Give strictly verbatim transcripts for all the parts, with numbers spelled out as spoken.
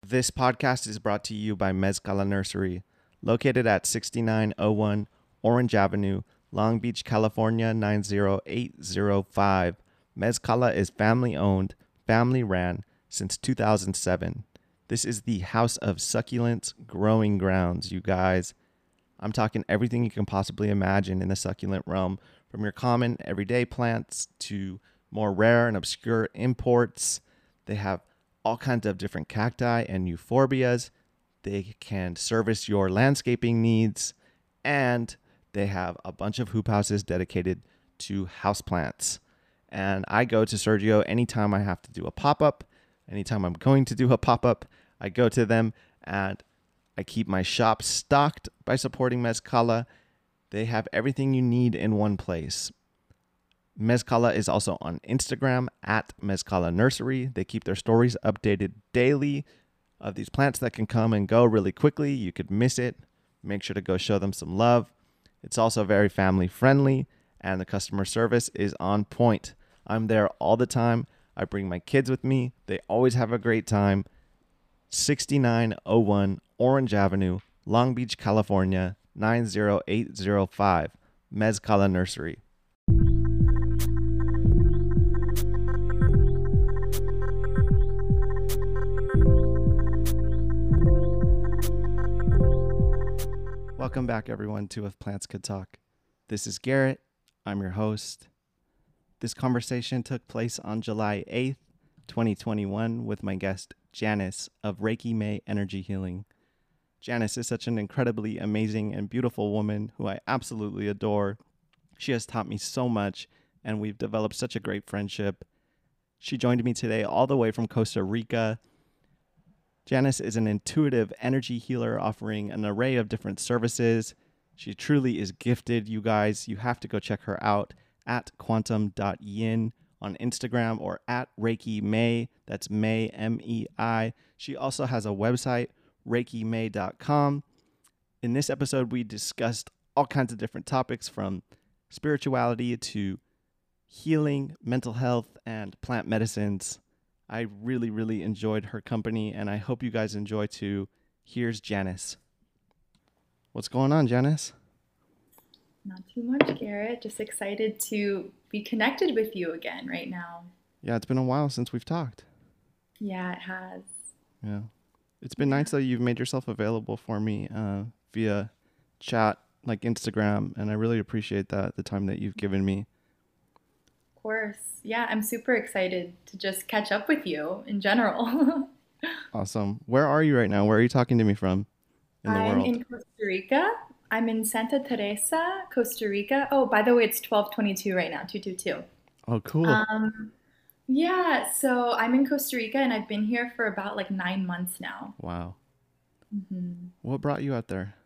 This podcast is brought to you by Mezcala Nursery, located at sixty-nine oh one Orange Avenue, Long Beach, California nine zero eight zero five. Mezcala is family owned, family ran since two thousand seven. This is the house of succulents growing grounds, you guys. I'm talking everything you can possibly imagine in the succulent realm, from your common everyday plants to more rare and obscure imports. They have all kinds of different cacti and euphorbias. They can service your landscaping needs, and they have a bunch of hoop houses dedicated to houseplants. And I go to Sergio anytime I have to do a pop-up. Anytime I'm going to do a pop-up, I go to them, and I keep my shop stocked by supporting Mezcala. They have everything you need in one place. Mezcala is also on Instagram at Mezcala Nursery. They keep their stories updated daily of these plants that can come and go really quickly. You could miss it. Make sure to go show them some love. It's also very family friendly, and the customer service is on point. I'm there all the time. I bring my kids with me. They always have a great time. sixty-nine oh one Orange Avenue, Long Beach, California, nine zero eight zero five. Mezcala Nursery. Welcome back, everyone, to If Plants Could Talk. This is Garrett. I'm your host. This conversation took place on July eighth, twenty twenty-one, with my guest, Janice of Reiki May Energy Healing. Janice is such an incredibly amazing and beautiful woman who I absolutely adore. She has taught me so much, and we've developed such a great friendship. She joined me today all the way from Costa Rica. Janice is an intuitive energy healer offering an array of different services. She truly is gifted, you guys. You have to go check her out at quantum dot yin on Instagram or at Reiki May. That's May, M E I. She also has a website, reiki may dot com. In this episode, we discussed all kinds of different topics, from spirituality to healing, mental health, and plant medicines. I really, really enjoyed her company, and I hope you guys enjoy too. Here's Janice. What's going on, Janice? Not too much, Garrett. Just excited to be connected with you again right now. Yeah, it's been a while since we've talked. Yeah, it has. Yeah. It's been nice that you've made yourself available for me uh, via chat, like Instagram, and I really appreciate that, the time that you've given me. Of course. Yeah, I'm super excited to just catch up with you in general. Awesome. Where are you right now? Where are you talking to me from in the I'm world? in Costa Rica. I'm in Santa Teresa, Costa Rica. Oh, by the way, it's twelve twenty-two right now, two two two. Oh, cool. Um, yeah, so I'm in Costa Rica and I've been here for about like nine months now. Wow. hmm What brought you out there?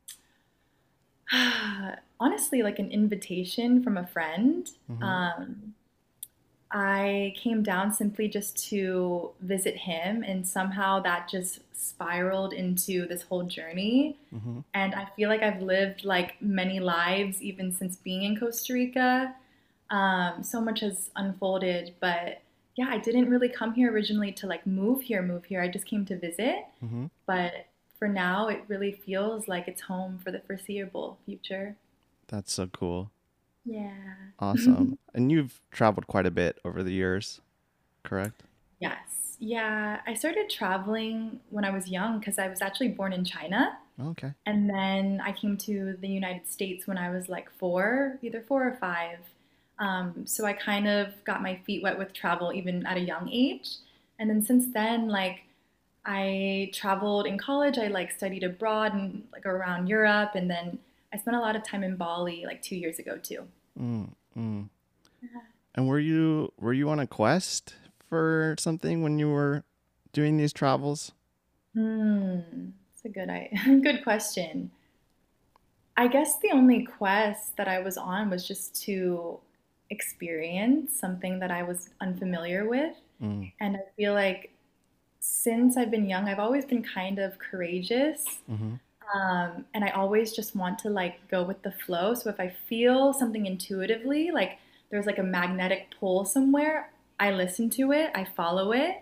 Honestly, like an invitation from a friend. Mm-hmm. Um, I came down simply just to visit him, and somehow that just spiraled into this whole journey. Mm-hmm. And I feel like I've lived like many lives even since being in Costa Rica. Um, so much has unfolded, but yeah, I didn't really come here originally to like move here, move here. I just came to visit. Mm-hmm. But for now, it really feels like it's home for the foreseeable future. That's so cool. Yeah. Awesome. And you've traveled quite a bit over the years, correct? Yes. Yeah. I started traveling when I was young because I was actually born in China. Okay. And then I came to the United States when I was like four, either four or five. Um, so I kind of got my feet wet with travel even at a young age. And then since then, like I traveled in college, I like studied abroad and like around Europe. And then I spent a lot of time in Bali like two years ago too. Mm, mm. Yeah. And were you were you on a quest for something when you were doing these travels? Hmm. That's a good, I, good question. I guess the only quest that I was on was just to experience something that I was unfamiliar with. Mm, And I feel like since I've been young, I've always been kind of courageous. mm-hmm. Um, and I always just want to like go with the flow. So if I feel something intuitively, like there's like a magnetic pull somewhere, I listen to it, I follow it,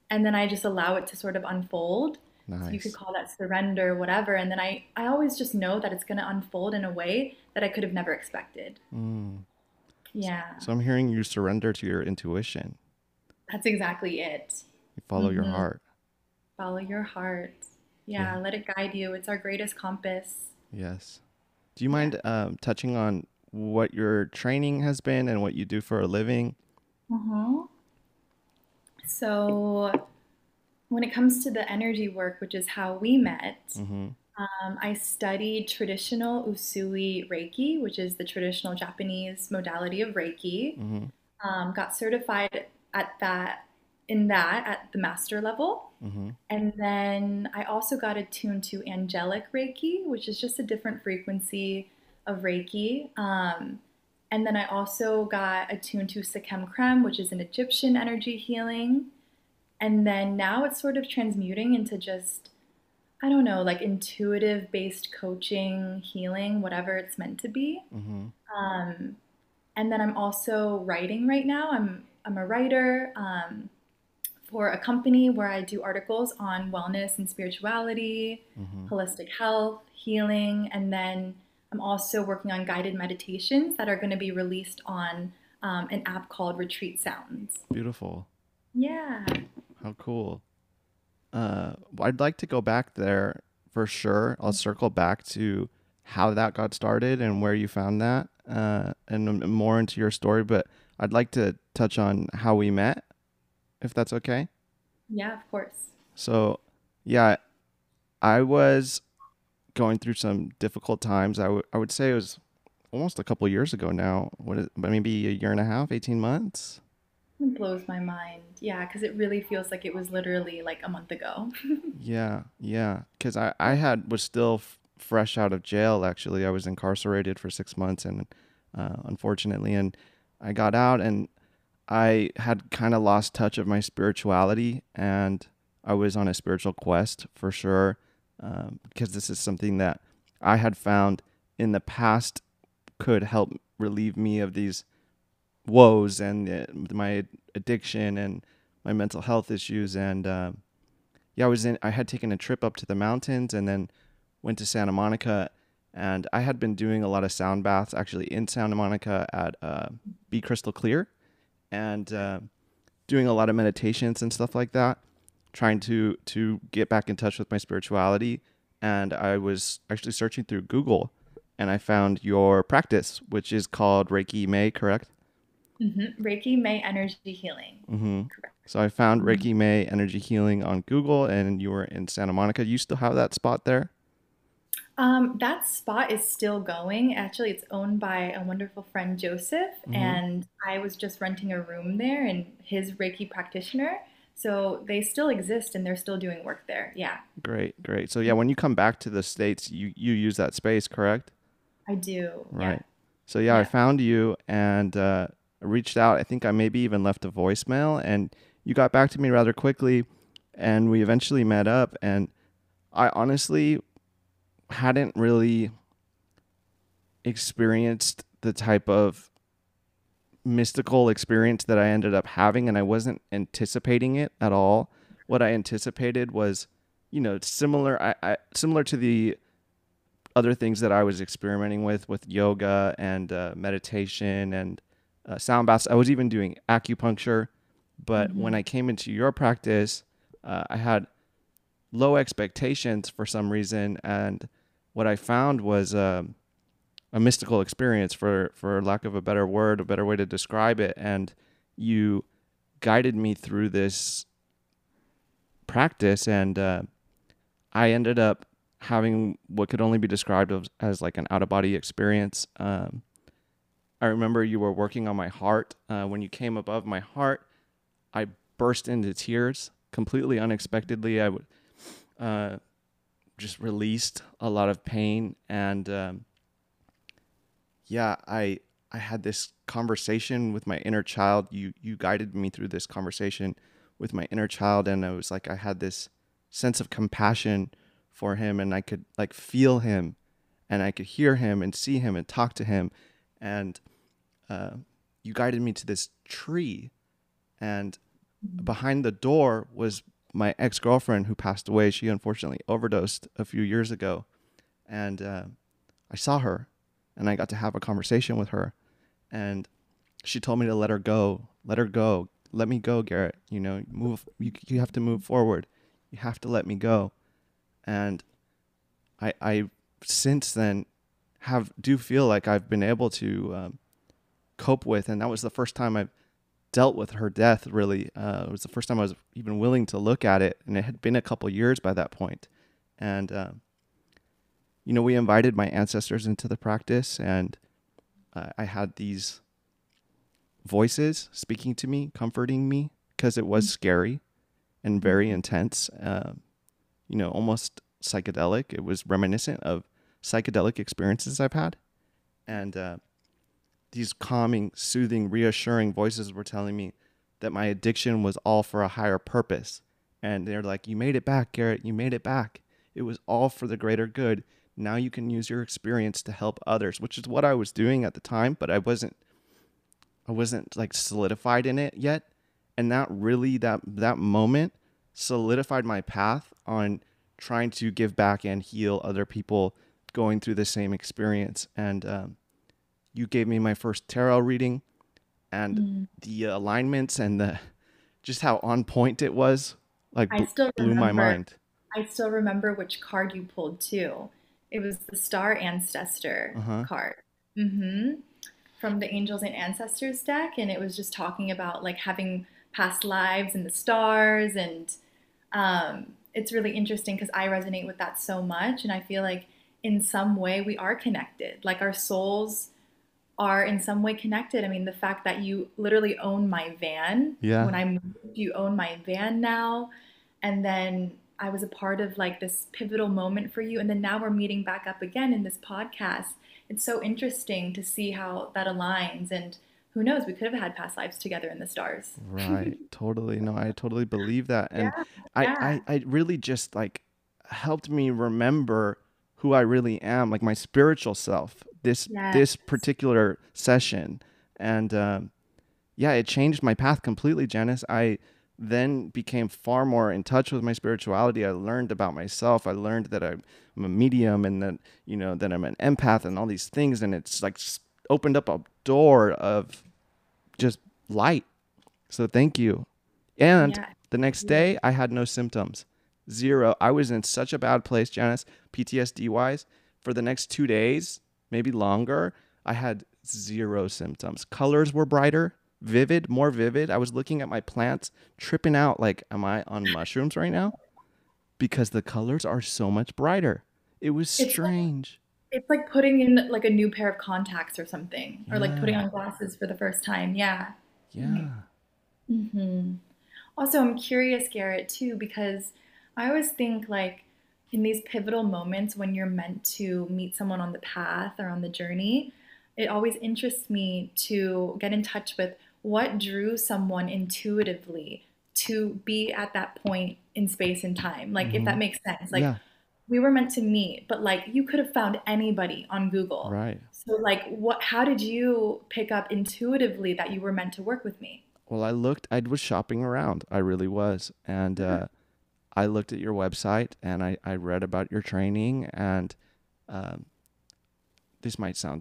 and then I just allow it to sort of unfold. So you could Nice. call that surrender, whatever. And then I, I always just know that it's going to unfold in a way that I could have never expected. Mm. S- Yeah, So I'm hearing you surrender to your intuition. that's exactly it. You follow your Hmm. heart. Follow your heart. Yeah. Yeah, let it guide you. It's our greatest compass. Yes. Do you Yeah. mind um, touching on what your training has been and what you do for a living? Uh-huh. So when it comes to the energy work, which is how we met, Mm-hmm. um, I studied traditional Usui Reiki, which is the traditional Japanese modality of Reiki. Mm-hmm. Um, got certified at that in that at the master level. Mm-hmm. And then I also got attuned to angelic Reiki, which is just a different frequency of Reiki. Um, and then I also got attuned to Sekem Krem, which is an Egyptian energy healing. And then now it's sort of transmuting into just, I don't know, like intuitive based coaching, healing, whatever it's meant to be. Mm-hmm. Um, and then I'm also writing right now. I'm I'm a writer um, for a company where I do articles on wellness and spirituality, Mm-hmm. holistic health, healing, and then I'm also working on guided meditations that are going to be released on um, an app called Retreat Sounds. Beautiful. Yeah. How cool. Uh, I'd like to go back there for sure. I'll circle back to how that got started and where you found that, uh, and um, more into your story. But I'd like to touch on how we met, if that's okay. Yeah, of course. So, yeah, I was going through some difficult times. I would I would say it was almost a couple years ago now. What is, but maybe a year and a half, eighteen months. It blows my mind. Yeah, because it really feels like it was literally like a month ago. Yeah, yeah. Because I, I had was still f- fresh out of jail. Actually, I was incarcerated for six months, and uh, unfortunately, and I got out, and I had kind of lost touch of my spirituality, and I was on a spiritual quest for sure, um, because this is something that I had found in the past could help relieve me of these woes and uh, my addiction and my mental health issues, and um, yeah, I was in. I had taken a trip up to the mountains and then went to Santa Monica, and I had been doing a lot of sound baths actually in Santa Monica at uh, Be Crystal Clear, and uh, doing a lot of meditations and stuff like that, trying to to get back in touch with my spirituality. And I was actually searching through Google, and I found your practice, which is called Reiki May, correct? Hmm. Reiki May Energy Healing. Mm-hmm. Correct. So I found Mhm. Reiki May Energy Healing on Google, and you were in Santa Monica. You still have that spot there? Um, that spot is still going. Actually, it's owned by a wonderful friend, Joseph, Mm-hmm. and I was just renting a room there and his Reiki practitioner. So they still exist and they're still doing work there. Yeah, Great, great. So yeah, when you come back to the States, you you use that space, correct? I do. Yeah, Right. So yeah, I yeah. found you and uh, I reached out. I think I maybe even left a voicemail, and you got back to me rather quickly, and we eventually met up. And I honestly hadn't really experienced the type of mystical experience that I ended up having, and I wasn't anticipating it at all. What I anticipated was, you know, similar I, I similar to the other things that I was experimenting with with yoga and uh, meditation and uh, sound baths. I was even doing acupuncture, but when Hmm. I came into your practice, uh, I had low expectations for some reason, and what I found was um, a mystical experience, for for lack of a better word, a better way to describe it. And you guided me through this practice, and uh, I ended up having what could only be described as, as like an out of body experience. Um, I remember you were working on my heart. Uh, when you came above my heart, I burst into tears completely unexpectedly. I would uh, just released a lot of pain, and um, yeah, I I had this conversation with my inner child. You you guided me through this conversation with my inner child, and it was like I had this sense of compassion for him, and I could like feel him, and I could hear him and see him and talk to him, and uh, you guided me to this tree, and behind the door was my ex-girlfriend who passed away. She unfortunately overdosed a few years ago. And uh, I saw her and I got to have a conversation with her. And she told me to let her go, let her go, let me go, Garrett. You know, move. You, you have to move forward. You have to let me go. And I, I since then have do feel like I've been able to um, cope with, and that was the first time I've dealt with her death. Really, uh, it was the first time I was even willing to look at it, and it had been a couple years by that point. And uh, you know, we invited my ancestors into the practice, and uh, I had these voices speaking to me, comforting me, because it was scary and very intense. Uh, you know, almost psychedelic. It was reminiscent of psychedelic experiences I've had, and uh, these calming, soothing, reassuring voices were telling me that my addiction was all for a higher purpose. And they're like, "You made it back, Garrett. You made it back. It was all for the greater good. Now you can use your experience to help others," which is what I was doing at the time, but I wasn't I wasn't like solidified in it yet. And that really that that moment solidified my path on trying to give back and heal other people going through the same experience. And um, you gave me my first tarot reading, and Mm. the alignments and the just how on point it was, like I bl- still blew my remember mind. I still remember which card you pulled too. It was the Star Ancestor Uh-huh. card. Mm-hmm. From the Angels and Ancestors deck, and it was just talking about like having past lives in the stars, and um, it's really interesting because I resonate with that so much, and I feel like in some way we are connected. Like our souls are in some way connected. I mean, the fact that you literally own my van Yeah. when I moved, you own my van now. And then I was a part of like this pivotal moment for you. And then now we're meeting back up again in this podcast. It's so interesting to see how that aligns. And who knows, we could have had past lives together in the stars. Right. Totally. No, I totally believe that. And Yeah, I, yeah, I, I really just like helped me remember who I really am, like my spiritual self, this, yeah. this particular session. And, um, yeah, it changed my path completely, Janice. I then became far more in touch with my spirituality. I learned about myself. I learned that I'm a medium, and that, you know, that I'm an empath and all these things. And it's like opened up a door of just light. So thank you. And Yeah. the next day, I had no symptoms. Zero. I was in such a bad place, Janice, P T S D wise. For the next two days, maybe longer, I had zero symptoms. Colors were brighter, vivid, more vivid. I was looking at my plants, tripping out like, am I on mushrooms right now? Because the colors are so much brighter. It was It's like strange. it's like putting in like a new pair of contacts or something, or like putting Yeah. on glasses for the first time. Yeah. Yeah. Mm-hmm. Also, I'm curious, Garrett, too, because I always think like in these pivotal moments when you're meant to meet someone on the path or on the journey, it always interests me to get in touch with what drew someone intuitively to be at that point in space and time. Like, if Mm-hmm. that makes sense. Like, Yeah. we were meant to meet, but like you could have found anybody on Google. Right. So like what how did you pick up intuitively that you were meant to work with me? Well, I looked, I was shopping around. I really was. And Yeah. uh, I looked at your website, and I, I read about your training. And um, this might sound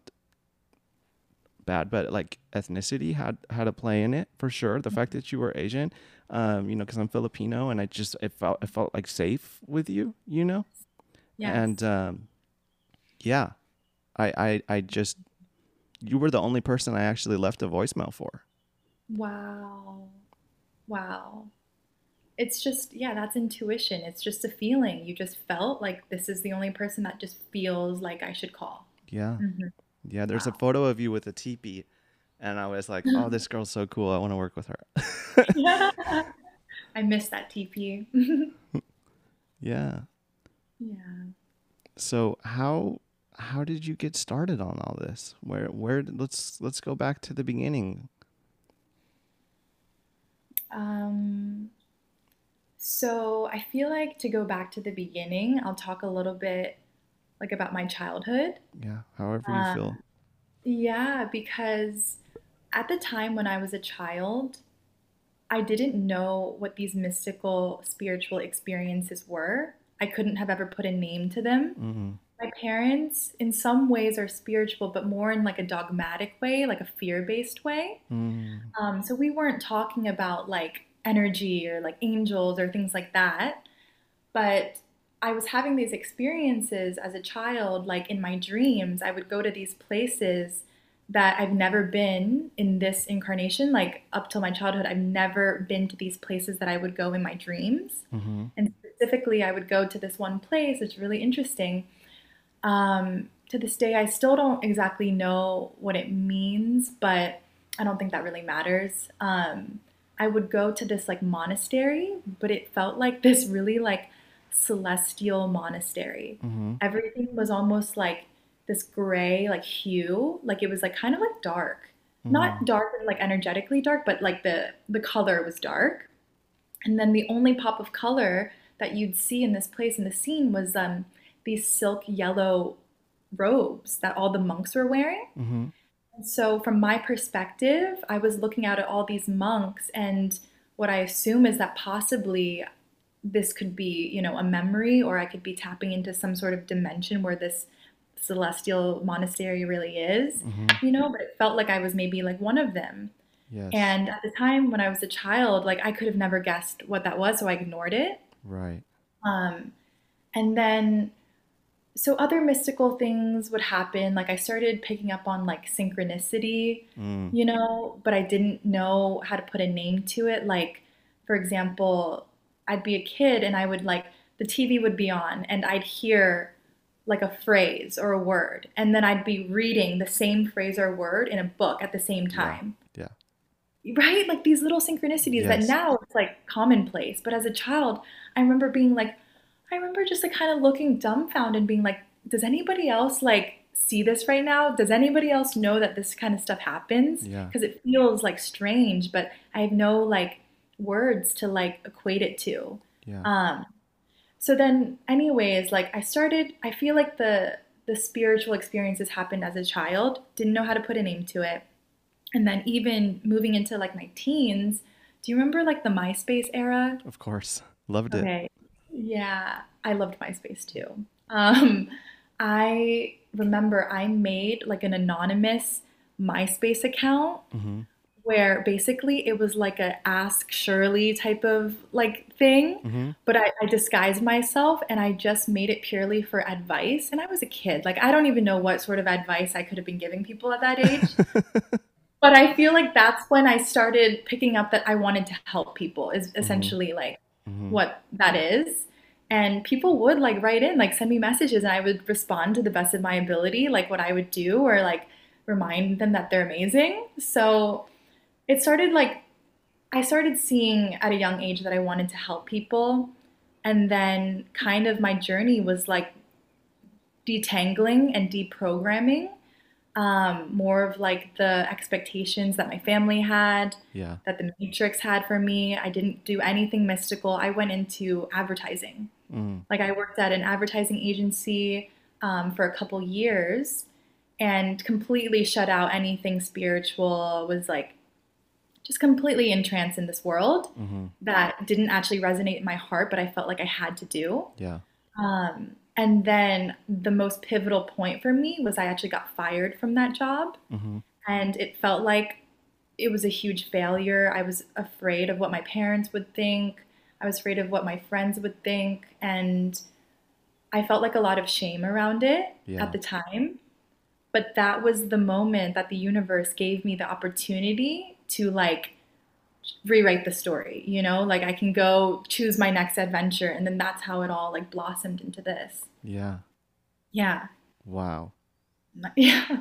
bad, but like ethnicity had, had a play in it for sure. The fact that you were Asian, um, you know, because I'm Filipino, and I just, it felt, it felt like safe with you, you know? And Yes. um, yeah, I, I, I just, you were the only person I actually left a voicemail for. Wow. Wow. It's just, yeah, that's intuition. It's just a feeling. You just felt like this is the only person that just feels like I should call. Yeah. Hmm. Yeah. There's a Wow. photo of you with a teepee. And I was like, oh, this girl's so cool. I want to work with her. Yeah. I miss that T P. Yeah. Yeah. So how how did you get started on all this? Where where let's let's go back to the beginning. Um, so I feel like to go back to the beginning, I'll talk a little bit like about my childhood. Yeah, however you Uh, feel. yeah, because at the time when I was a child, I didn't know what these mystical spiritual experiences were. I couldn't have ever put a name to them. Mm-hmm. My parents, in some ways, are spiritual, but more in like a dogmatic way, like a fear-based way. Mm-hmm. Um, so we weren't talking about like energy or like angels or things like that. But I was having these experiences as a child, like in my dreams, I would go to these places that I've never been in this incarnation. Like up till my childhood, I've never been to these places that I would go in my dreams. Mm-hmm. And specifically, I would go to this one place. It's really interesting. Um, to this day, I still don't exactly know what it means, but I don't think that really matters. Um, I would go to this like monastery, but it felt like this really like celestial monastery. Mm-hmm. Everything was almost like this gray like hue, like it was like kind of like dark. Mm-hmm. Not dark and like energetically dark, but like the the color was dark. And then the only pop of color that you'd see in this place in the scene was um, these silk yellow robes that all the monks were wearing. Mm-hmm. And so, from my perspective, I was looking out at all these monks, and what I assume is that possibly this could be, you know, a memory, or I could be tapping into some sort of dimension where this celestial monastery really is, Mm-hmm. you know, but it felt like I was maybe like one of them. Yes. And at the time when I was a child, like I could have never guessed what that was, so I ignored it. Right. Um, and then, so other mystical things would happen. Like I started picking up on like synchronicity, Mm. you know, but I didn't know how to put a name to it. Like, for example, I'd be a kid and I would like, the T V would be on and I'd hear like a phrase or a word, and then I'd be reading the same phrase or word in a book at the same Yeah. time. Yeah. Right? Like these little synchronicities that Yes. now it's like commonplace. But as a child, I remember being like, I remember just like kind of looking dumbfounded and being like, does anybody else like see this right now? Does anybody else know that this kind of stuff happens? Yeah. Because it feels like strange, but I have no like words to like equate it to. Yeah. Um, so then, anyways, like I started, I feel like the the spiritual experiences happened as a child, didn't know how to put a name to it. And then even moving into like my teens, do you remember like the MySpace era? Of course. Loved it. Okay. Yeah, I loved MySpace too. Um, I remember I made like an anonymous MySpace account Mm-hmm. where basically it was like a Ask Shirley type of like thing, Mm-hmm. but I, I disguised myself and I just made it purely for advice. And I was a kid. Like I don't even know what sort of advice I could have been giving people at that age. But I feel like that's when I started picking up that I wanted to help people, is Mm-hmm. essentially like Mm-hmm. what that is. And people would like write in, like send me messages, and I would respond to the best of my ability, like what I would do, or like remind them that they're amazing. So it started like, I started seeing at a young age that I wanted to help people. And then kind of my journey was like detangling and deprogramming um, more of like the expectations that my family had, Yeah. that the Matrix had for me. I didn't do anything mystical. I went into advertising. Mm. Like I worked at an advertising agency um, for a couple years and completely shut out anything spiritual, was like just completely entranced in this world Mm-hmm. that didn't actually resonate in my heart, but I felt like I had to do. Yeah. Um, and then the most pivotal point for me was I actually got fired from that job. Mm-hmm. And it felt like it was a huge failure. I was afraid of what my parents would think. I was afraid of what my friends would think. And I felt like a lot of shame around it at Yeah. the time. But that was the moment that the universe gave me the opportunity to like rewrite the story, you know? Like I can go choose my next adventure, and then that's how it all like blossomed into this. Yeah. Yeah. Wow. Yeah.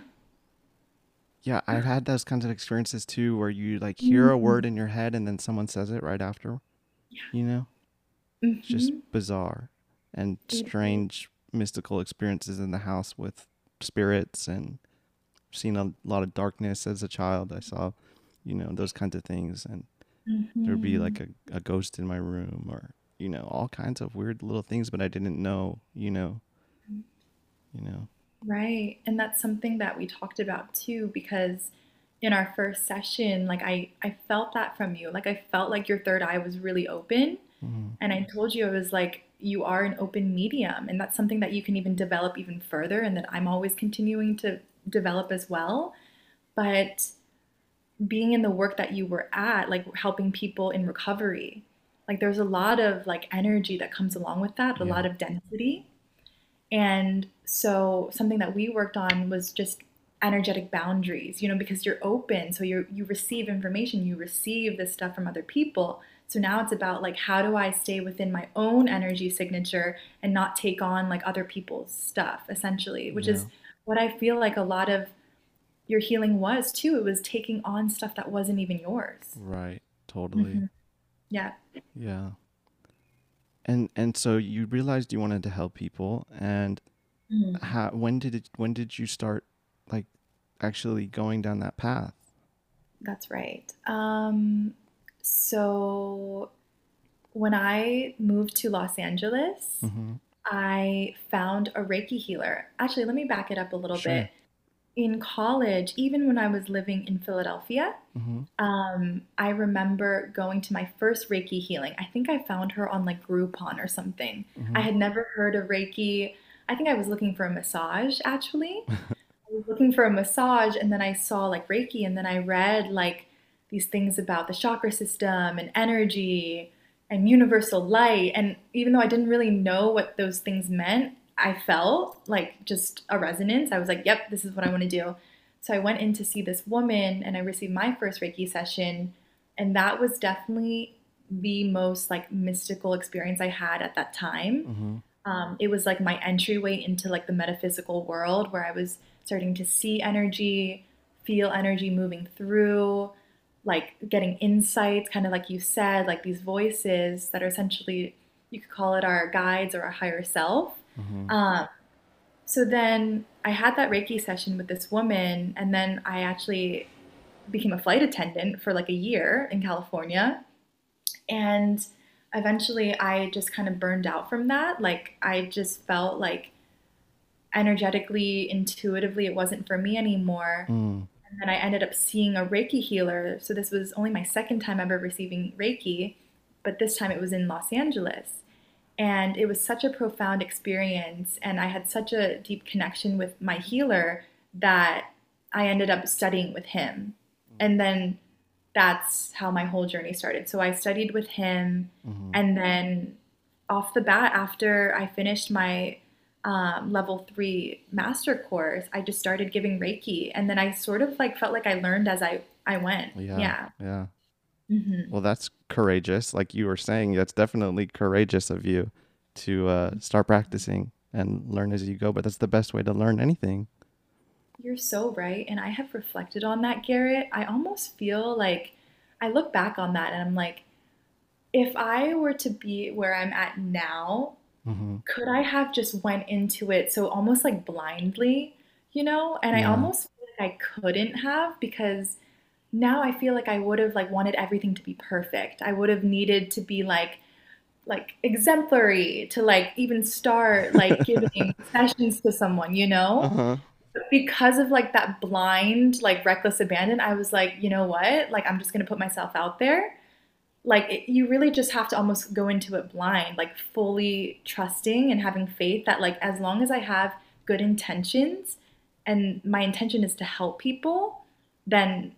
Yeah, I've had those kinds of experiences too, where you like hear a Mhm. word in your head and then someone says it right after, you know? It's just Mhm. bizarre and It is. strange mystical experiences in the house with spirits, and seen a lot of darkness as a child. I saw, you know, those kinds of things, and there'd be Mhm. like a, a ghost in my room, or, you know, all kinds of weird little things, but I didn't know, you know, you know. Right. And that's something that we talked about too, because in our first session, like I I felt that from you. Like I felt like your third eye was really open. Hmm. And I told you I was like, you are an open medium, and that's something that you can even develop even further, and that I'm always continuing to develop as well. But being in the work that you were at, like helping people in recovery, like there's a lot of like energy that comes along with that, a Yeah. lot of density. And so something that we worked on was just energetic boundaries, you know, because you're open, so you you receive information, you receive this stuff from other people. So now it's about like how do I stay within my own energy signature and not take on like other people's stuff essentially, which Yeah. is what I feel like a lot of your healing was too. It was taking on stuff that wasn't even yours. Right. Totally. Hmm. Yeah. Yeah. And and so you realized you wanted to help people, and Mhm. how when did it when did you start like actually going down that path? That's right. Um, so when I moved to Los Angeles, Mm-hmm. I found a Reiki healer. Actually, let me back it up a little bit. Sure. In college, even when I was living in Philadelphia, Mm-hmm. um, I remember going to my first Reiki healing. I think I found her on like Groupon or something. I Mm-hmm. had never heard of Reiki. I think I was looking for a massage actually. I was looking for a massage, and then I saw like Reiki, and then I read like these things about the chakra system and energy and universal light. And even though I didn't really know what those things meant, I felt like just a resonance. I was like, yep, this is what I want to do. So I went in to see this woman, and I received my first Reiki session. And that was definitely the most like mystical experience I had at that time. Mm-hmm. Um, it was like my entryway into like the metaphysical world, where I was starting to see energy, feel energy moving through, like getting insights, kind of like you said, like these voices that are essentially, you could call it our guides or our higher self. Mm-hmm. Um, so then I had that Reiki session with this woman, and then I actually became a flight attendant for like a year in California. And eventually I just kind of burned out from that. Like I just felt like energetically, intuitively, it wasn't for me anymore. Mm. And then I ended up seeing a Reiki healer. So this was only my second time ever receiving Reiki, but this time it was in Los Angeles. And it was such a profound experience. And I had such a deep connection with my healer that I ended up studying with him. And then that's how my whole journey started. So I studied with him. Mm-hmm. And then off the bat, after I finished my um, level three master course, I just started giving Reiki. And then I sort of like felt like I learned as I, I went. Yeah. Yeah. Yeah. Hmm. Well, that's courageous. Like you were saying, that's definitely courageous of you to uh, start practicing and learn as you go. But that's the best way to learn anything. You're so right. And I have reflected on that, Garrett. I almost feel like I look back on that and I'm like, if I were to be where I'm at now, Mm-hmm. could I have just went into it so almost like blindly, you know? And I Yeah. almost feel like I couldn't have, because now I feel like I would have like wanted everything to be perfect. I would have needed to be like like exemplary to like even start like giving sessions to someone, you know? Uh-huh. But because of like that blind, like reckless abandon, I was like, you know what? Like I'm just gonna put myself out there. Like it, you really just have to almost go into it blind, like fully trusting and having faith that like as long as I have good intentions and my intention is to help people, then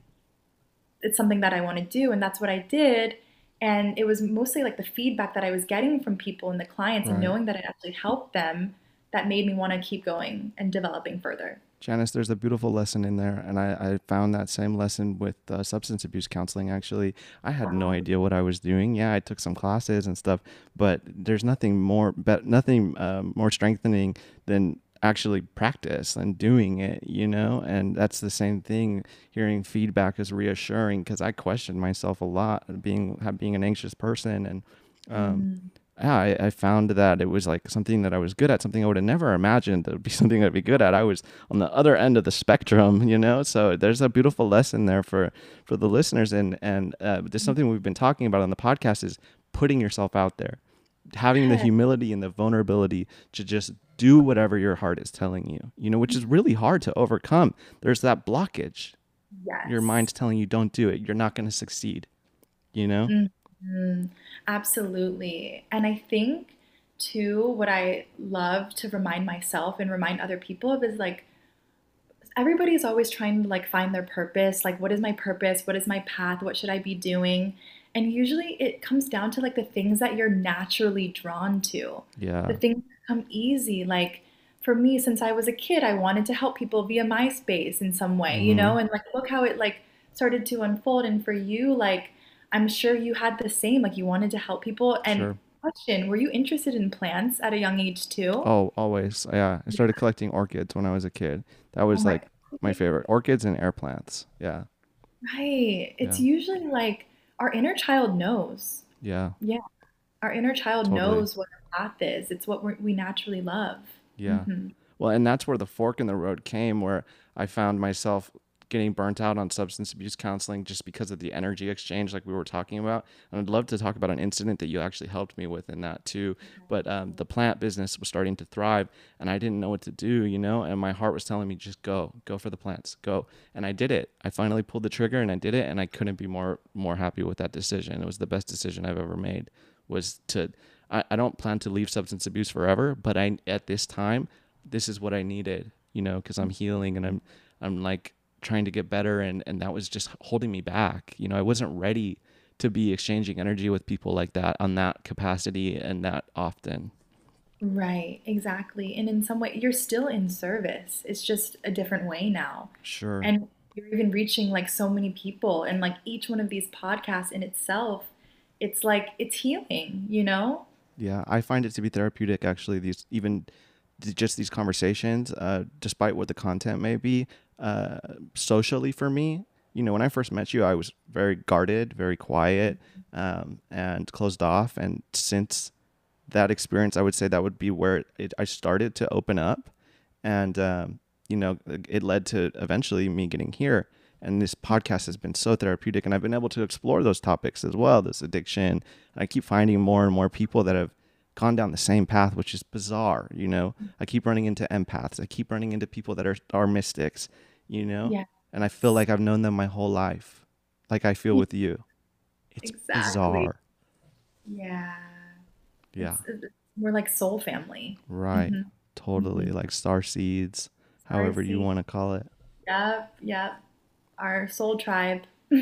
it's something that I want to do. And that's what I did. And it was mostly like the feedback that I was getting from people and the clients and Right. knowing that it actually helped them that made me want to keep going and developing further. Janice, there's a beautiful lesson in there. And I, I found that same lesson with uh, substance abuse counseling, actually. I had no Wow. idea what I was doing. Yeah, I took some classes and stuff, but there's nothing more, but nothing um, more strengthening than actually practice and doing it, you know? And that's the same thing. Hearing feedback is reassuring because I questioned myself a lot, being, being an anxious person. And, um, Mm. yeah, I, I found that it was like something that I was good at, something I would have never imagined that would be something I'd be good at. I was on the other end of the spectrum, you know. So there's a beautiful lesson there for for the listeners, and and uh, there's something we've been talking about on the podcast is putting yourself out there, having the Yeah. humility and the vulnerability to just do whatever your heart is telling you, you know, which is really hard to overcome. There's that blockage. Your Yes. mind's telling you don't do it. You're not going to succeed, you know? Mhm. Absolutely. And I think too, what I love to remind myself and remind other people of is like everybody's always trying to like find their purpose. Like, what is my purpose? What is my path? What should I be doing? And usually it comes down to like the things that you're naturally drawn to, the Yeah, things that come easy. Like for me, since I was a kid, I wanted to help people via MySpace in some way, you mm-hmm. know? And like, look how it like started to unfold. And for you, like, I'm sure you had the same, like, you wanted to help people. And Sure. question, were you interested in plants at a young age too? Oh, always. Yeah, I started collecting orchids when I was a kid. That Oh was my, like my favorite. Orchids and air plants. Yeah, right. It's yeah, usually like our inner child knows. yeah, Yeah, our inner child totally. knows what our path is. It's what we're, we naturally love. Yeah. Hmm. Well, and that's where the fork in the road came, where I found myself getting burnt out on substance abuse counseling just because of the energy exchange, like we were talking about. And I'd love to talk about an incident that you actually helped me with in that too. But um, the plant business was starting to thrive, and I didn't know what to do, you know. And my heart was telling me, just go, go for the plants, go. And I did it. I finally pulled the trigger, and I did it, and I couldn't be more more happy with that decision. It was the best decision I've ever made. Was to I, I don't plan to leave substance abuse forever, but I at this time this is what I needed, you know, because I'm healing and I'm I'm like trying to get better, and and that was just holding me back. You know, I wasn't ready to be exchanging energy with people like that on that capacity and that often. Right, exactly. And in some way, you're still in service. It's just a different way now. Sure. And you're even reaching like so many people. And like each one of these podcasts in itself, it's like it's healing, you know? Yeah, I find it to be therapeutic actually. These even th- just these conversations, uh, despite what the content may be, uh, socially for me. You know, when I first met you, I was very guarded, very quiet, um, and closed off. And since that experience, I would say that would be where it, I started to open up, and um, you know, it led to eventually me getting here. And this podcast has been so therapeutic, and I've been able to explore those topics as well, this addiction. And I keep finding more and more people that have gone down the same path, which is bizarre. You know, I keep running into empaths. I keep running into people that are are mystics. You know, Yes. and I feel like I've known them my whole life, like I feel Yeah, with you. It's exactly. bizarre. Yeah. Yeah. It's, it's we're like soul family. Right. Hmm. Totally. Hmm. Like star seeds, however you Starseed. want to call it. Yep, yep. Our soul tribe.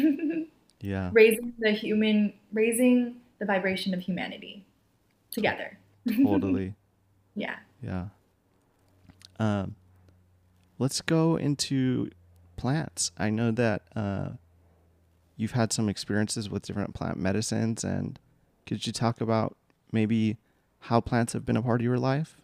Yeah. Raising the human, raising the vibration of humanity To- together. totally. Yeah. Yeah. Um, let's go into plants. I know that uh, you've had some experiences with different plant medicines, and could you talk about maybe how plants have been a part of your life?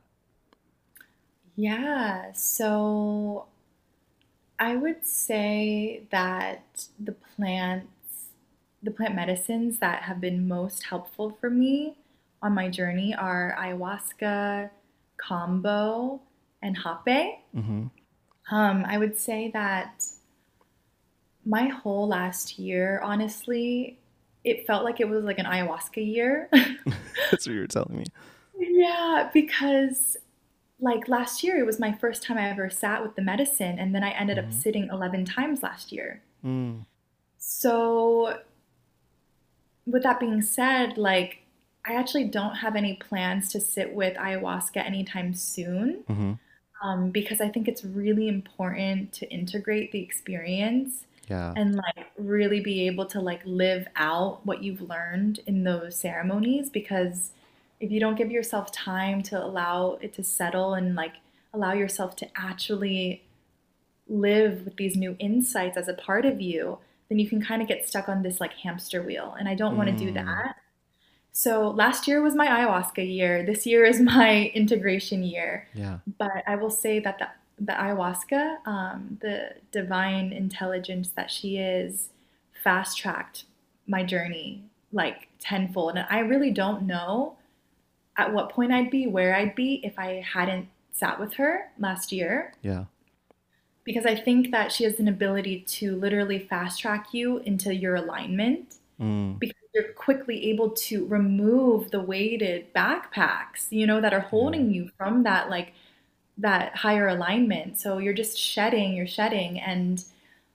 Yeah. So I would say that the plants, the plant medicines that have been most helpful for me on my journey are ayahuasca, kambo, and hape. Mm-hmm. Um, I would say that my whole last year, honestly, it felt like it was like an ayahuasca year. That's what you were telling me. Yeah, because like last year, it was my first time I ever sat with the medicine, and then I ended up Mm-hmm. sitting eleven times last year. Mm. So, with that being said, like, I actually don't have any plans to sit with ayahuasca anytime soon, Mm-hmm. um, because I think it's really important to integrate the experience Yeah. and like really be able to like live out what you've learned in those ceremonies. Because if you don't give yourself time to allow it to settle and like allow yourself to actually live with these new insights as a part of you, then you can kind of get stuck on this like hamster wheel. And I don't want to do Mm. that. So last year was my ayahuasca year. This year is my integration year. Yeah. But I will say that the, the ayahuasca, um, the divine intelligence that she is, fast tracked my journey like tenfold. And I really don't know at what point I'd be, where I'd be if I hadn't sat with her last year. Yeah. Because I think that she has an ability to literally fast track you into your alignment Mm. because you're quickly able to remove the weighted backpacks, you know, that are Yeah. holding you from that like that higher alignment. So you're just shedding, you're shedding. And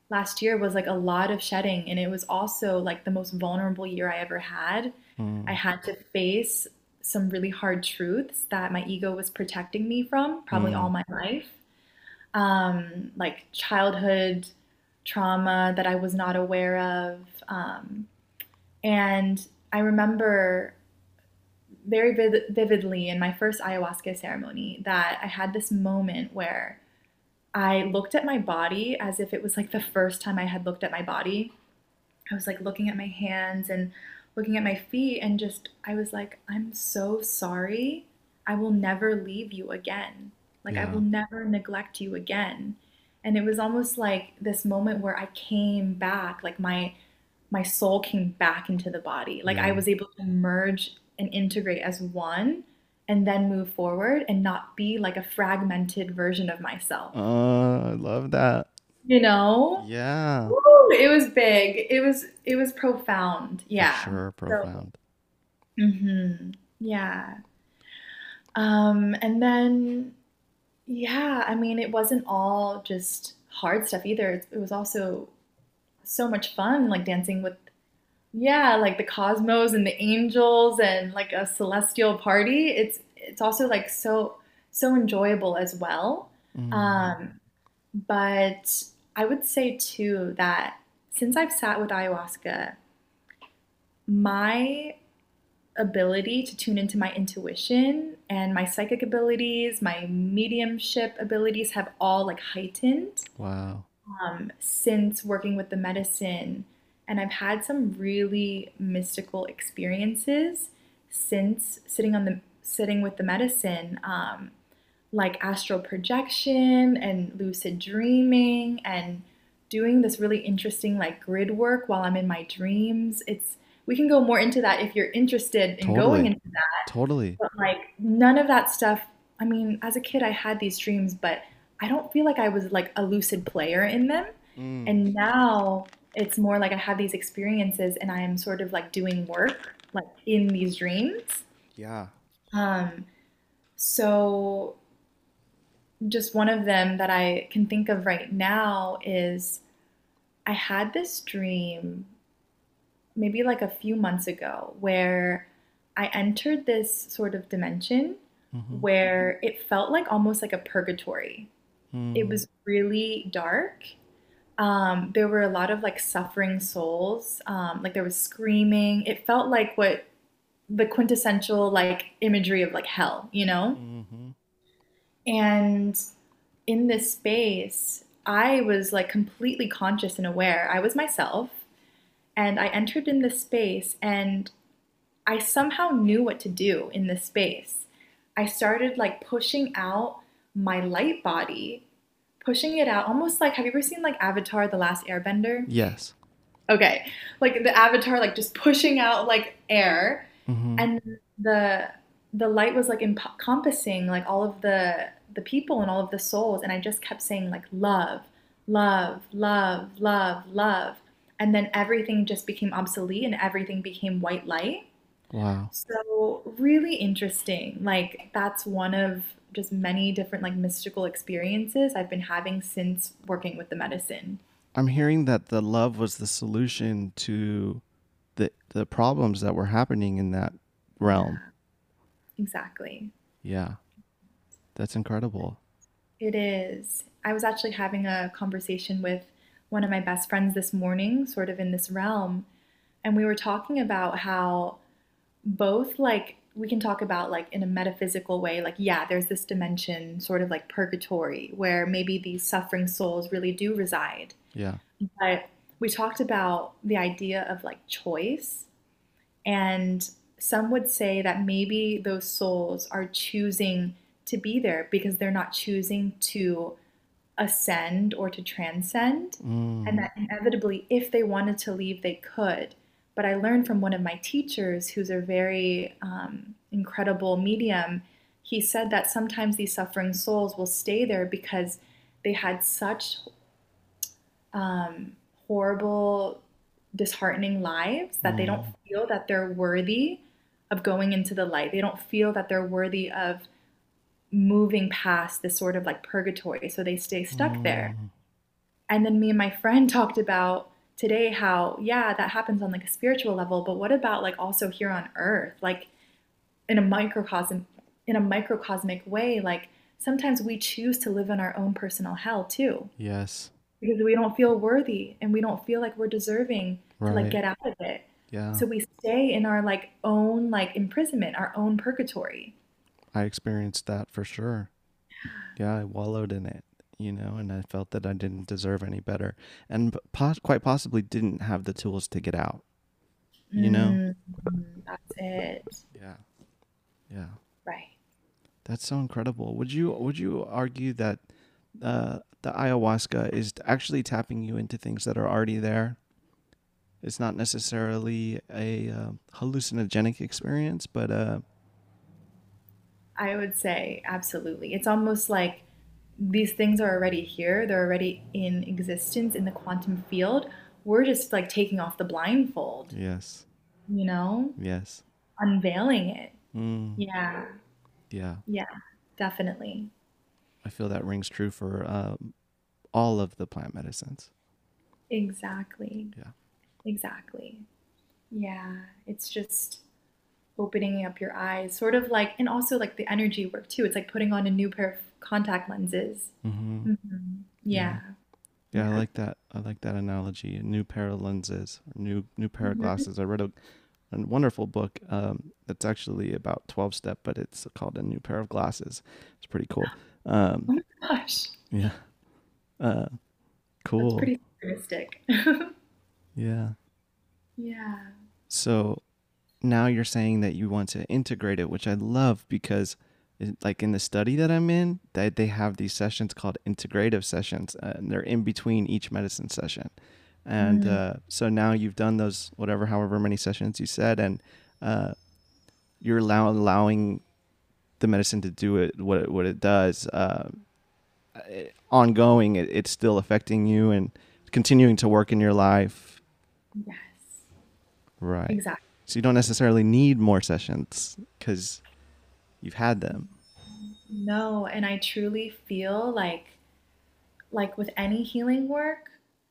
last year was like a lot of shedding, and it was also like the most vulnerable year I ever had. I Mm, had to face some really hard truths that my ego was protecting me from probably all mm, my life. Um, like childhood trauma that I was not aware of. Um, and I remember very vid- vividly in my first ayahuasca ceremony that I had this moment where I looked at my body as if it was like the first time I had looked at my body. I was like looking at my hands and looking at my feet, and just, I was like, I'm so sorry. I will never leave you again. Like, I will yeah. never neglect you again. And it was almost like this moment where I came back, like my my soul came back into the body. Like I Yeah. was able to merge and integrate as one and then move forward and not be like a fragmented version of myself. Uh, I love that. You know? Yeah. Woo, it was big. It was it was profound. For Yeah. sure, So, profound. mhm. Yeah. Um, and then yeah, I mean, it wasn't all just hard stuff either. It, it was also so much fun, like dancing with, yeah, like the cosmos and the angels and like a celestial party. It's it's also like so so enjoyable as well. Mm, Um, but I would say too that since I've sat with ayahuasca, my ability to tune into my intuition and my psychic abilities, my mediumship abilities have all like heightened wow. um, since working with the medicine. And I've had some really mystical experiences since sitting on the sitting with the medicine, um, like astral projection and lucid dreaming and doing this really interesting like grid work while I'm in my dreams. It's We can go more into that if you're interested in going Totally. into that, Totally. but like none of that stuff. I mean, as a kid, I had these dreams, but I don't feel like I was like a lucid player in them. Mm, And now it's more like I have these experiences and I am sort of like doing work like in these dreams. yeah. Um, so just one of them that I can think of right now is I had this dream maybe like a few months ago where I entered this sort of dimension Mm-hmm. where it felt like almost like a purgatory. It Mm, was really dark. Um, there were a lot of like suffering souls. Um, like there was screaming. It felt like what the quintessential like imagery of like hell, you know? mm-hmm. And in this space, I was like completely conscious and aware. I was myself, and I entered in this space, and I somehow knew what to do in this space. I started like pushing out my light body, pushing it out almost like, have you ever seen like Avatar The Last Airbender? Yes. Okay. Like the avatar like just pushing out like air, Mm-hmm. and the the light was like encompassing like all of the the people and all of the souls, and I just kept saying like love, love, love, love, love. And then everything just became obsolete and everything became white light. Wow. So really interesting. Like that's one of just many different like mystical experiences I've been having since working with the medicine. I'm hearing that the love was the solution to the the problems that were happening in that realm. Yeah, exactly. Yeah. That's incredible. It is. I was actually having a conversation with one of my best friends this morning, sort of in this realm, and we were talking about how both like we can talk about like in a metaphysical way, like yeah, there's this dimension, sort of like purgatory, where maybe these suffering souls really do reside. Yeah. But we talked about the idea of like choice, and some would say that maybe those souls are choosing to be there because they're not choosing to ascend or to transcend. And Mm, that inevitably, if they wanted to leave, they could. But I learned from one of my teachers, who's a very um, incredible medium, he said that sometimes these suffering souls will stay there because they had such um, horrible, disheartening lives that they don't mm, feel that they're worthy of going into the light. They don't feel that they're worthy of moving past this sort of like purgatory. So they stay stuck there. mm. And then me and my friend talked about today how, yeah, that happens on like a spiritual level, but what about like also here on earth? Like in a microcosm in a microcosmic way, like sometimes we choose to live in our own personal hell too Yes. because we don't feel worthy and we don't feel like we're deserving to like Right. get out of it. Yeah. So we stay in our like own like imprisonment, our own purgatory. I experienced that for sure. Yeah, I wallowed in it, you know, and I felt that I didn't deserve any better and p- pos- quite possibly didn't have the tools to get out, you know? Mm, that's it. Yeah. Yeah. Right. That's so incredible. Would you would you argue that uh, the ayahuasca is actually tapping you into things that are already there? It's not necessarily a uh, hallucinogenic experience, but uh, I would say absolutely. It's almost like these things are already here, they're already in existence in the quantum field. We're just like taking off the blindfold, yes, you know, yes, unveiling it. mm, Yeah, yeah. yeah, definitely. I feel that rings true for uh, all of the plant medicines. Exactly, Yeah. exactly. Yeah, it's just opening up your eyes, sort of like, and also like the energy work too. It's like putting on a new pair of contact lenses. Mm-hmm. Hmm. Yeah. Yeah, Yeah, I yeah. like that. I like that analogy. A new pair of lenses, or new new pair of Hmm. glasses. I read a, a wonderful book um, that's actually about twelve step, but it's called A New Pair of Glasses. It's pretty cool. Um, Oh my gosh, yeah. Uh, that's cool. pretty futuristic. Yeah. Yeah. So now you're saying that you want to integrate it, which I love because, it, like in the study that I'm in, that they have these sessions called integrative sessions, uh, and they're in between each medicine session. And Mm, uh, so now you've done those, whatever, however many sessions you said, and uh, you're allow- allowing the medicine to do it what it, what it does. Uh, it, ongoing, it, it's still affecting you and continuing to work in your life. yes, Right. exactly. So you don't necessarily need more sessions because you've had them. No, and I truly feel like like with any healing work,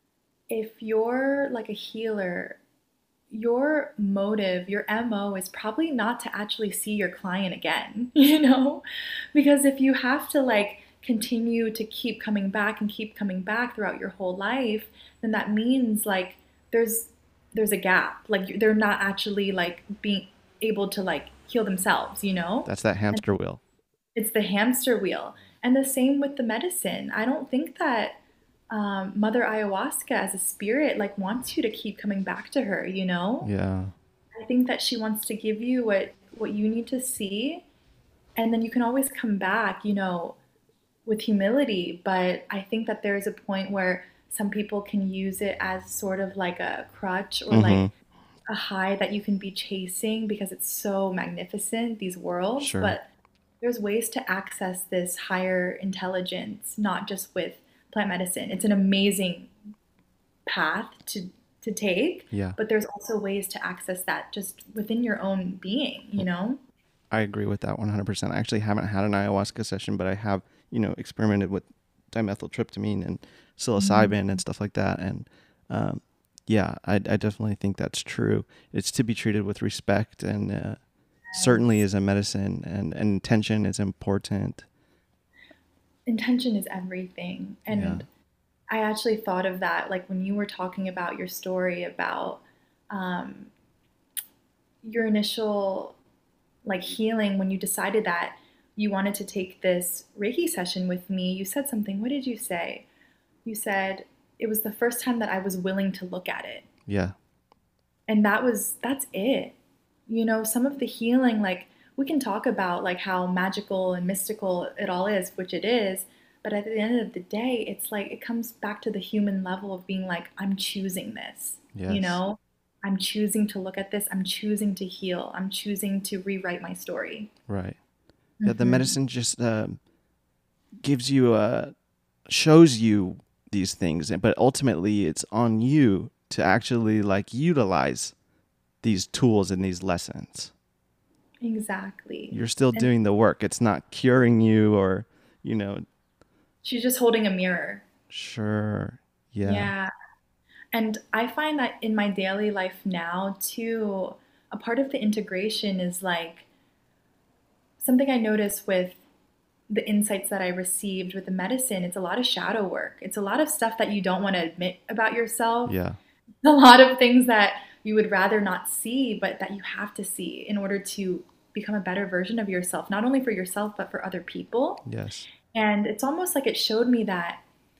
if you're like a healer, your motive, your M O is probably not to actually see your client again, you know? Because if you have to like continue to keep coming back and keep coming back throughout your whole life, then that means like there's there's a gap. Like they're not actually like being able to like heal themselves, you know? That's that And hamster wheel. it's the hamster wheel. And the same with the medicine. I don't think that um, Mother Ayahuasca as a spirit like wants you to keep coming back to her, you know? Yeah. I think that she wants to give you what what you need to see, and then you can always come back, you know, with humility. But I think that there is a point where some people can use it as sort of like a crutch or Mm-hmm. like a high that you can be chasing because it's so magnificent, these worlds. Sure. But there's ways to access this higher intelligence, not just with plant medicine. It's an amazing path to to take, Yeah. but there's also ways to access that just within your own being, you know? I agree with that one hundred percent. I actually haven't had an ayahuasca session, but I have, you know, experimented with dimethyltryptamine and psilocybin Mm, and stuff like that. And um, yeah, I, I definitely think that's true. It's to be treated with respect and uh, certainly yes. is a medicine, and, and intention is important. Intention is everything. Yeah. And I actually thought of that like when you were talking about your story about um, your initial like healing when you decided that you wanted to take this Reiki session with me. You said something. What did you say? You said it was the first time that I was willing to look at it. Yeah. And that was that's it. You know, some of the healing, like we can talk about like how magical and mystical it all is, which it is, but at the end of the day, it's like it comes back to the human level of being like, I'm choosing this, you Yes. know? I'm choosing to look at this, I'm choosing to heal, I'm choosing to rewrite my story. Right. Yeah. The Hmm. medicine just uh, gives you a shows you these things, but ultimately it's on you to actually like utilize these tools and these lessons. Exactly. You're still And doing the work. It's not curing you or, you know, she's just holding a mirror. sure. Yeah. Yeah. And I find that in my daily life now too, a part of the integration is like something I notice with the insights that I received with the medicine. It's a lot of shadow work. It's a lot of stuff that you don't want to admit about yourself. Yeah. A lot of things that you would rather not see, but that you have to see in order to become a better version of yourself, not only for yourself, but for other people. Yes. And it's almost like it showed me that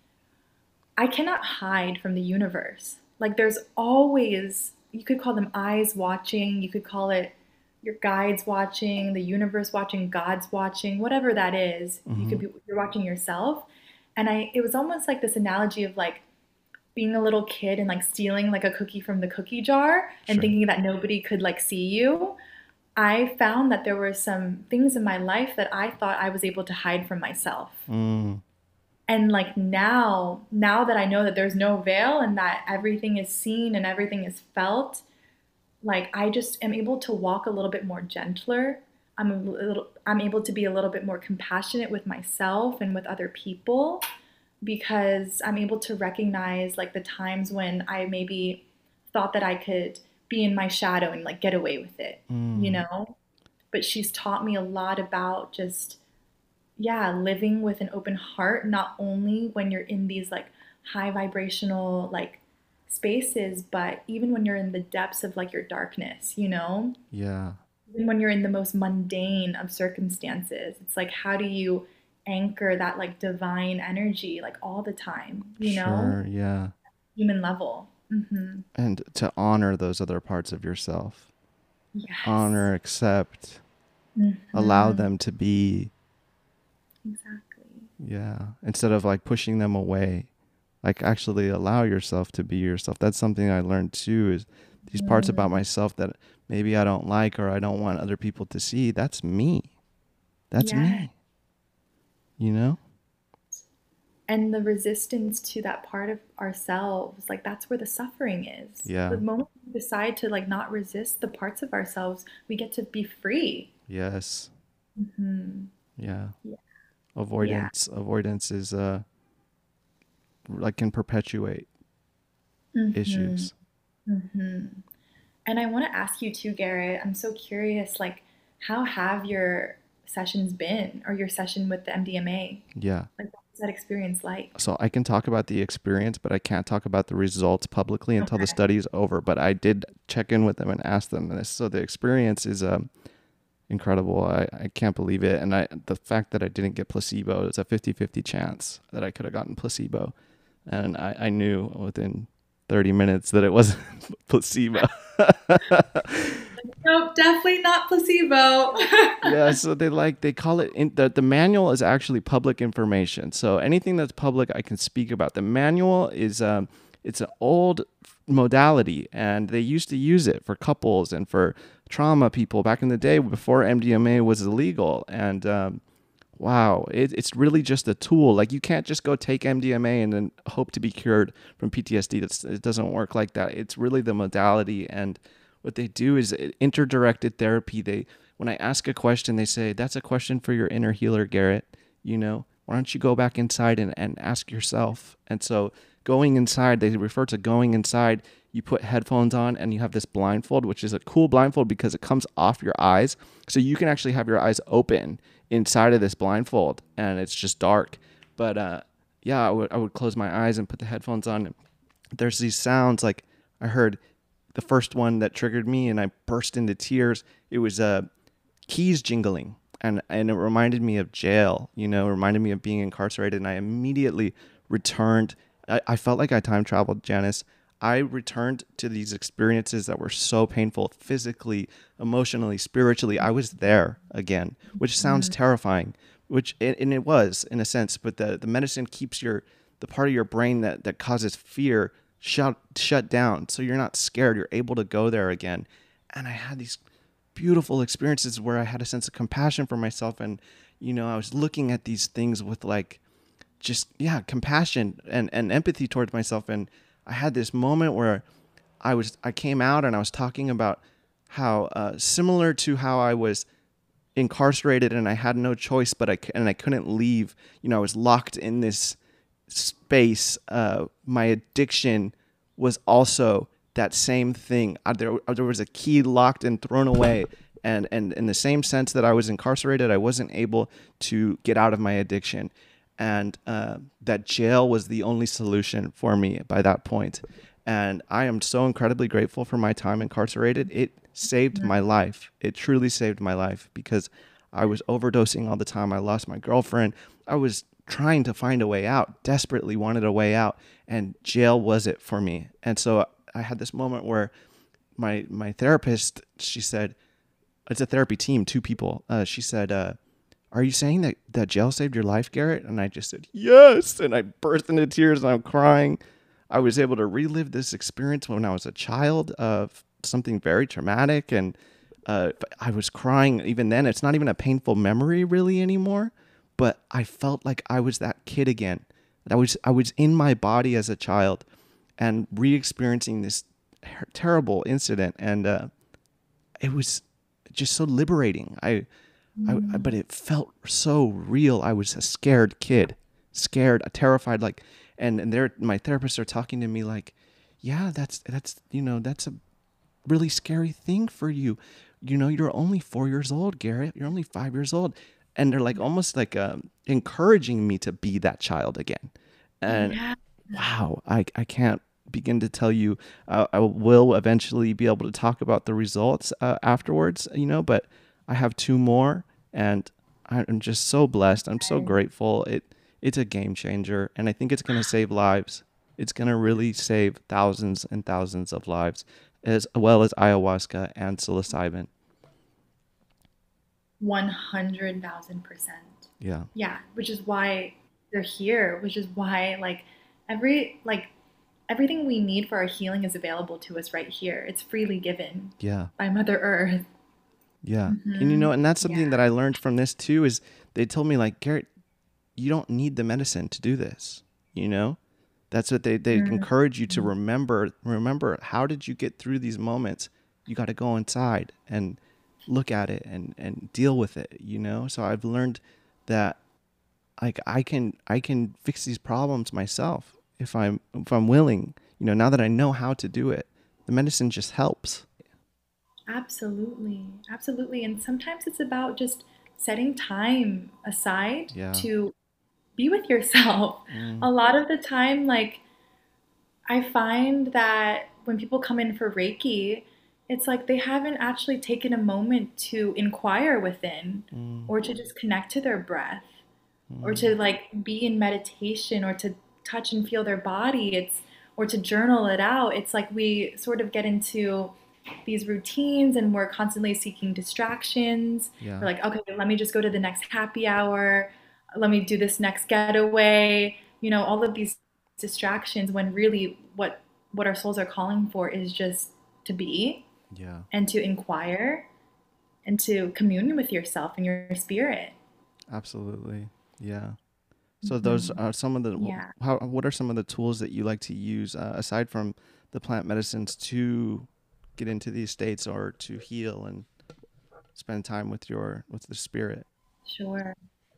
I cannot hide from the universe. Like there's always, you could call them eyes watching, you could call it your guides watching, the universe watching, God's watching, whatever that is. You Hmm. could be, you're watching yourself. And I, it was almost like this analogy of like being a little kid and like stealing like a cookie from the cookie jar and Sure. thinking that nobody could like see you. I found that there were some things in my life that I thought I was able to hide from myself. Mm. And like now, now that I know that there's no veil and that everything is seen and everything is felt, like I just am able to walk a little bit more gentler. I'm a little I'm able to be a little bit more compassionate with myself and with other people because I'm able to recognize like the times when I maybe thought that I could be in my shadow and like get away with it, you Mm. know? But she's taught me a lot about just yeah, living with an open heart, not only when you're in these like high vibrational like spaces, but even when you're in the depths of like your darkness, you know? Yeah. Even when you're in the most mundane of circumstances. It's like how do you anchor that like divine energy like all the time, you know? Sure. Yeah. Human level. Mhm. And to honor those other parts of yourself, Yes. honor, accept, allow Mhm. them to be. Exactly. Yeah. Instead of like pushing them away, like actually allow yourself to be yourself. That's something I learned too, is these parts about Mm. myself that maybe I don't like or I don't want other people to see. That's me. That's Yes. me. You know? And the resistance to that part of ourselves, like that's where the suffering is. Yeah. The moment we decide to like not resist the parts of ourselves, we get to be free. Yes. Hmm. Yeah. Yeah. Yeah. Avoidance. Avoidance is uh like can perpetuate Hmm. issues. Hmm. And I want to ask you too, Garrett. I'm so curious, like, how have your sessions been, or your session with the M D M A? Yeah. Like, what was that experience like? So I can talk about the experience, but I can't talk about the results publicly until the Okay. study is over. But I did check in with them and ask them this. So the experience is um, incredible. I, I can't believe it. And I the fact that I didn't get placebo, it's a fifty-fifty chance that I could have gotten placebo. And I, I knew within thirty minutes that it wasn't placebo. Nope, definitely not placebo. Yeah, so they like they call it in, the the manual is actually public information. So anything that's public, I can speak about. The manual is um, it's an old modality, and they used to use it for couples and for trauma people back in the day before M D M A was illegal. And um, wow, it, it's really just a tool. Like you can't just go take M D M A and then hope to be cured from P T S D. That's, it doesn't work like that. It's really the modality, and what they do is interdirected therapy. They when I ask a question, they say that's a question for your inner healer, Garrett. You know, why don't you go back inside and, and ask yourself? And so going inside, they refer to going inside. You put headphones on and you have this blindfold, which is a cool blindfold because it comes off your eyes. So you can actually have your eyes open inside of this blindfold and it's just dark. But uh, yeah, I would, I would close my eyes and put the headphones on. And there's these sounds like I heard the first one that triggered me and I burst into tears. It was uh, keys jingling. And, and it reminded me of jail, you know, it reminded me of being incarcerated. And I immediately returned. I, I felt like I time traveled, Janice. I returned to these experiences that were so painful physically, emotionally, spiritually. I was there again, which sounds Mm. terrifying, which and it was in a sense, but the, the medicine keeps your the part of your brain that, that causes fear shut shut down. So you're not scared. You're able to go there again. And I had these beautiful experiences where I had a sense of compassion for myself and you know, I was looking at these things with like just yeah compassion and, and empathy towards myself. And I had this moment where i was I came out and I was talking about how uh, similar to how I was incarcerated and I had no choice but I and I couldn't leave. You know, I was locked in this space, uh, my addiction was also that same thing. Uh, there, uh, there was a key locked and thrown away. And, and in the same sense that I was incarcerated, I wasn't able to get out of my addiction. And uh, that jail was the only solution for me by that point. And I am so incredibly grateful for my time incarcerated. It saved my life. It truly saved my life because I was overdosing all the time. I lost my girlfriend. I was trying to find a way out, desperately wanted a way out, and jail was it for me. And so I had this moment where my my therapist, she said, it's a therapy team, two people. Uh, she said, uh, are you saying that, that jail saved your life, Garrett? And I just said, yes. And I burst into tears and I'm crying. I was able to relive this experience when I was a child of something very traumatic. And uh, I was crying even then. It's not even a painful memory really anymore, but I felt like I was that kid again. I was, I was in my body as a child and re-experiencing this ter- terrible incident. And uh, it was just so liberating. I, I, I, but it felt so real. I was a scared kid, scared, terrified, like, and, and they're, my therapists are talking to me like, yeah, that's, that's, you know, that's a really scary thing for you. You know, you're only four years old, Garrett. You're only five years old. And they're like, almost like, um, encouraging me to be that child again. And Yeah. wow, I, I can't begin to tell you. uh, I will eventually be able to talk about the results uh, afterwards, you know, but I have two more and I'm just so blessed. I'm so grateful. It it's a game changer and I think it's going to save lives. It's going to really save thousands and thousands of lives as well as ayahuasca and psilocybin. one hundred thousand percent. Yeah. Yeah, which is why they're here, which is why like every like everything we need for our healing is available to us right here. It's freely given Yeah. by Mother Earth. Yeah. And you Hmm. know, and that's something that Yeah. I learned from this too is they told me like, Garrett, you don't need the medicine to do this, you know? That's what they, they encourage you to Mhm. remember. Remember, how did you get through these moments? You got to go inside and look at it and, and deal with it, you know? So I've learned that like I can I can fix these problems myself if I'm if I'm willing, you know, now that I know how to do it. The medicine just helps. Absolutely. Absolutely. And sometimes it's about just setting time aside Yeah. to be with yourself. Mm, A lot of the time, like, I find that when people come in for Reiki, it's like they haven't actually taken a moment to inquire within mm, or to just connect to their breath or mm. to like be in meditation or to touch and feel their body. It's or to journal it out. It's like we sort of get into these routines and we're constantly seeking distractions. Yeah. We're like, okay, let me just go to the next happy hour. Let me do this next getaway. You know, all of these distractions when really what what our souls are calling for is just to be Yeah. and to inquire and to commune with yourself and your spirit. Absolutely. Yeah. So those Hmm. are some of the Yeah. how what are some of the tools that you like to use uh, aside from the plant medicines to get into these states or to heal and spend time with your with the spirit? Sure.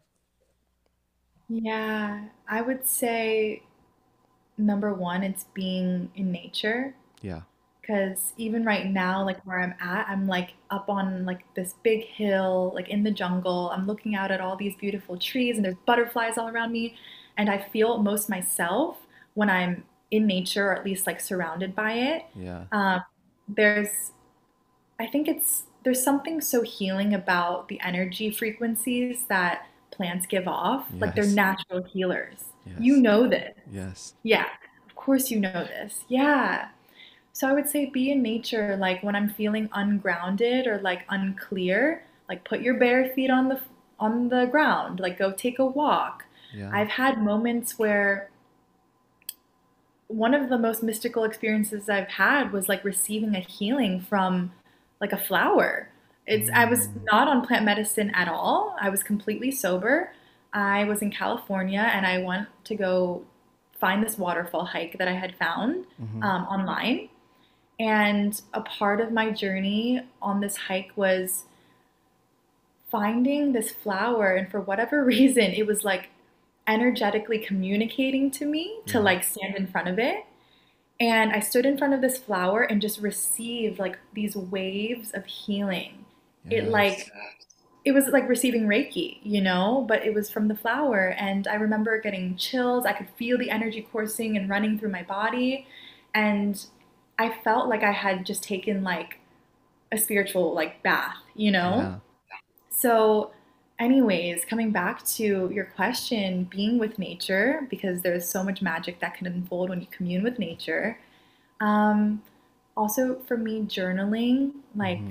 Yeah, I would say number one, it's being in nature. Yeah. Because even right now, like where I'm at, I'm like up on like this big hill, like in the jungle. I'm looking out at all these beautiful trees and there's butterflies all around me. And I feel most myself when I'm in nature or at least like surrounded by it. Yeah. Um, there's I think it's there's something so healing about the energy frequencies that plants give off. Like they're Yes. natural healers. You Yes. know this. Yes. Yeah, of course you know this. Yeah. So I would say be in nature like when I'm feeling ungrounded or like unclear, like put your bare feet on the on the ground, like go take a walk. Yeah. I've had moments where one of the most mystical experiences I've had was like receiving a healing from like a flower. It's I was Mm, not on plant medicine at all. I was completely sober. I was in California and I went to go find this waterfall hike that I had found mm-hmm. um, online. And a part of my journey on this hike was finding this flower. And for whatever reason, it was like energetically communicating to me to Yeah. like stand in front of it. And I stood in front of this flower and just received like these waves of healing. It Yes. like it was like receiving Reiki, you know, but it was from the flower. And I remember getting chills. I could feel the energy coursing and running through my body. And I felt like I had just taken like a spiritual like bath, you know? Yeah. So, anyways, coming back to your question, being with nature, because there's so much magic that can unfold when you commune with nature. Um, Also, for me, journaling, Mm-hmm. like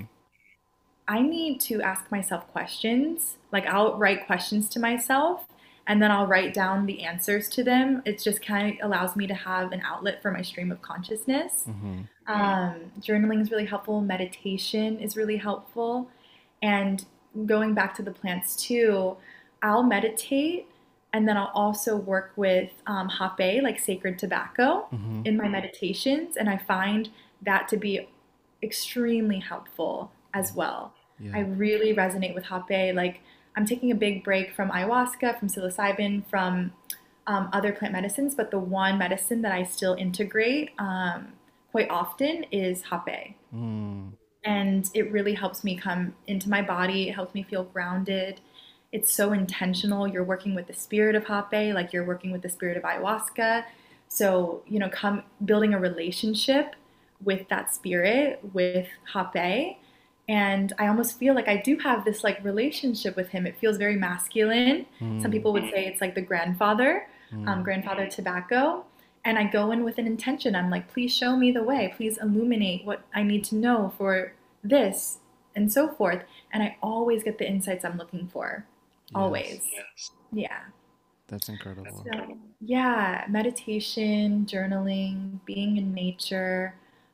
I need to ask myself questions. Like I'll write questions to myself and then I'll write down the answers to them. It just kind of allows me to have an outlet for my stream of consciousness. Mm-hmm. Um, journaling is really helpful. Meditation is really helpful. And going back to the plants too, I'll meditate and then I'll also work with um, hape, like sacred tobacco, Mm-hmm. in my meditations. And I find that to be extremely helpful as well. I Yeah. really resonate with hape. Like I'm taking a big break from ayahuasca, from psilocybin, from um, other plant medicines, but the one medicine that I still integrate um, quite often is hape. Mm. And it really helps me come into my body. It helps me feel grounded. It's so intentional. You're working with the spirit of hape, like you're working with the spirit of ayahuasca. So, you know, come building a relationship with that spirit, with hape. And I almost feel like I do have this like relationship with him. It feels very masculine. Some Mm. people would say it's like the grandfather, um, Mm. grandfather tobacco. And I go in with an intention. I'm like, please show me the way. Please illuminate what I need to know for this and so forth. And I always get the insights I'm looking for. Yes. Always. Yeah. That's incredible. So, yeah, meditation, journaling, being in nature,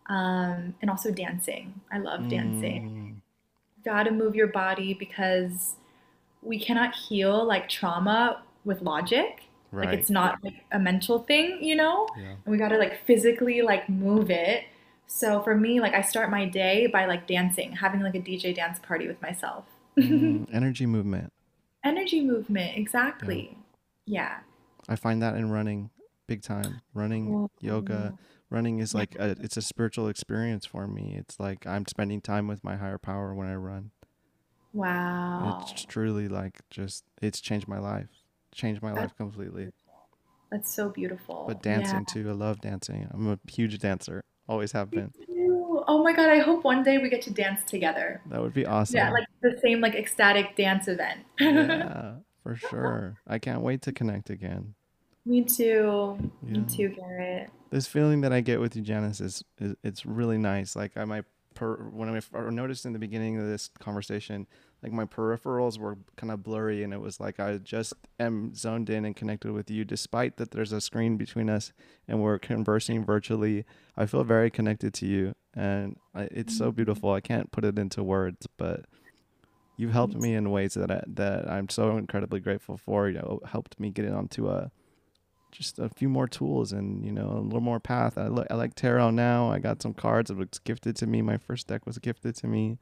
um, and also dancing. I love dancing. Mm. Gotta move your body because we cannot heal like trauma with logic. Like Right. it's not like a mental thing, you know? Yeah. And we gotta like physically like move it. So for me, like I start my day by like dancing, having like a D J dance party with myself. Mm. Energy movement. Energy movement, Yeah. exactly. Yeah. I find that in running big time. Running, Oh, yoga, running is yeah. like a, it's a spiritual experience for me. It's like I'm spending time with my higher power when I run. It's Wow. truly like just it's changed my life. Changed my That's life completely. that's so But beautiful. Yeah. dancing too. I love dancing. I'm a huge dancer. Always have Me been. too. Oh my God, I hope one day we get to dance together. That would be Yeah, awesome. like the same like ecstatic dance event. Yeah, for sure. I can't wait to connect again. Me too. Me Yeah. too, Garrett. This feeling that I get with you, Janice, is, is it's really nice. Like I might per when I f- or noticed in the beginning of this conversation, like my peripherals were kind of blurry, and it was like I just am zoned in and connected with you, despite that there's a screen between us and we're conversing virtually. I feel very connected to you, and I, it's so beautiful. I can't put it into words, but you've helped Me too. me in ways that I, that I'm so incredibly grateful for. You know, helped me get onto a just a few more tools and you know a little more path. I, li- I like tarot now. I got some cards that was gifted to me. My first deck was gifted to me.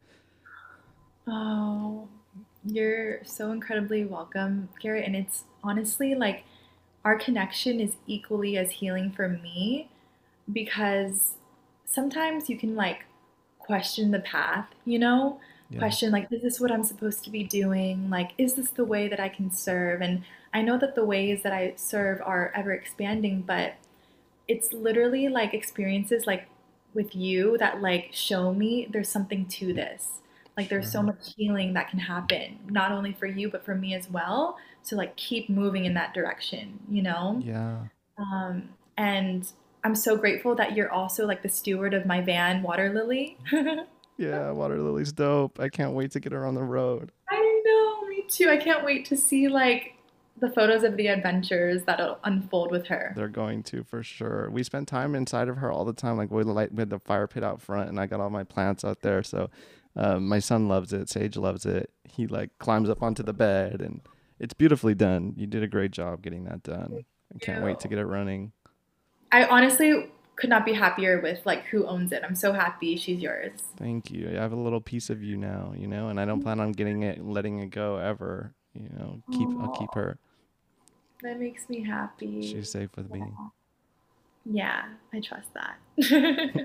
Oh, you're so incredibly welcome, Garrett. And it's honestly like our connection is equally as healing for me because sometimes you can like question the path, you know? Yeah, Question like, is this what I'm supposed to be doing? Like, is this the way that I can serve? And I know that the ways that I serve are ever expanding, but it's literally like experiences like with you that like show me there's something to this. Like there's so sure. much healing that can happen, not only for you, but for me as well. So like keep moving in that direction, you know? Yeah, Um, and I'm so grateful that you're also like the steward of my van, Water Lily. yeah. Water lily's dope. I can't wait to get her on the road. I know, me too. I can't wait to see like the photos of the adventures that'll unfold with her. They're going to for sure. We spend time inside of her all the time. Like we light with the fire pit out front, and I got all my plants out there. So um, my son loves it. Sage loves it. He like climbs up onto the bed, and it's beautifully done. You did a great job getting that done. I can't wait to Ew. get it running. I honestly could not be happier with like who owns it. I'm so happy she's yours. Thank you. I have a little piece of you now, you know, and I don't plan on getting it, letting it go ever. You know, keep I'll keep Oh, her. That makes me She's happy. safe with me. Yeah, yeah, I trust that.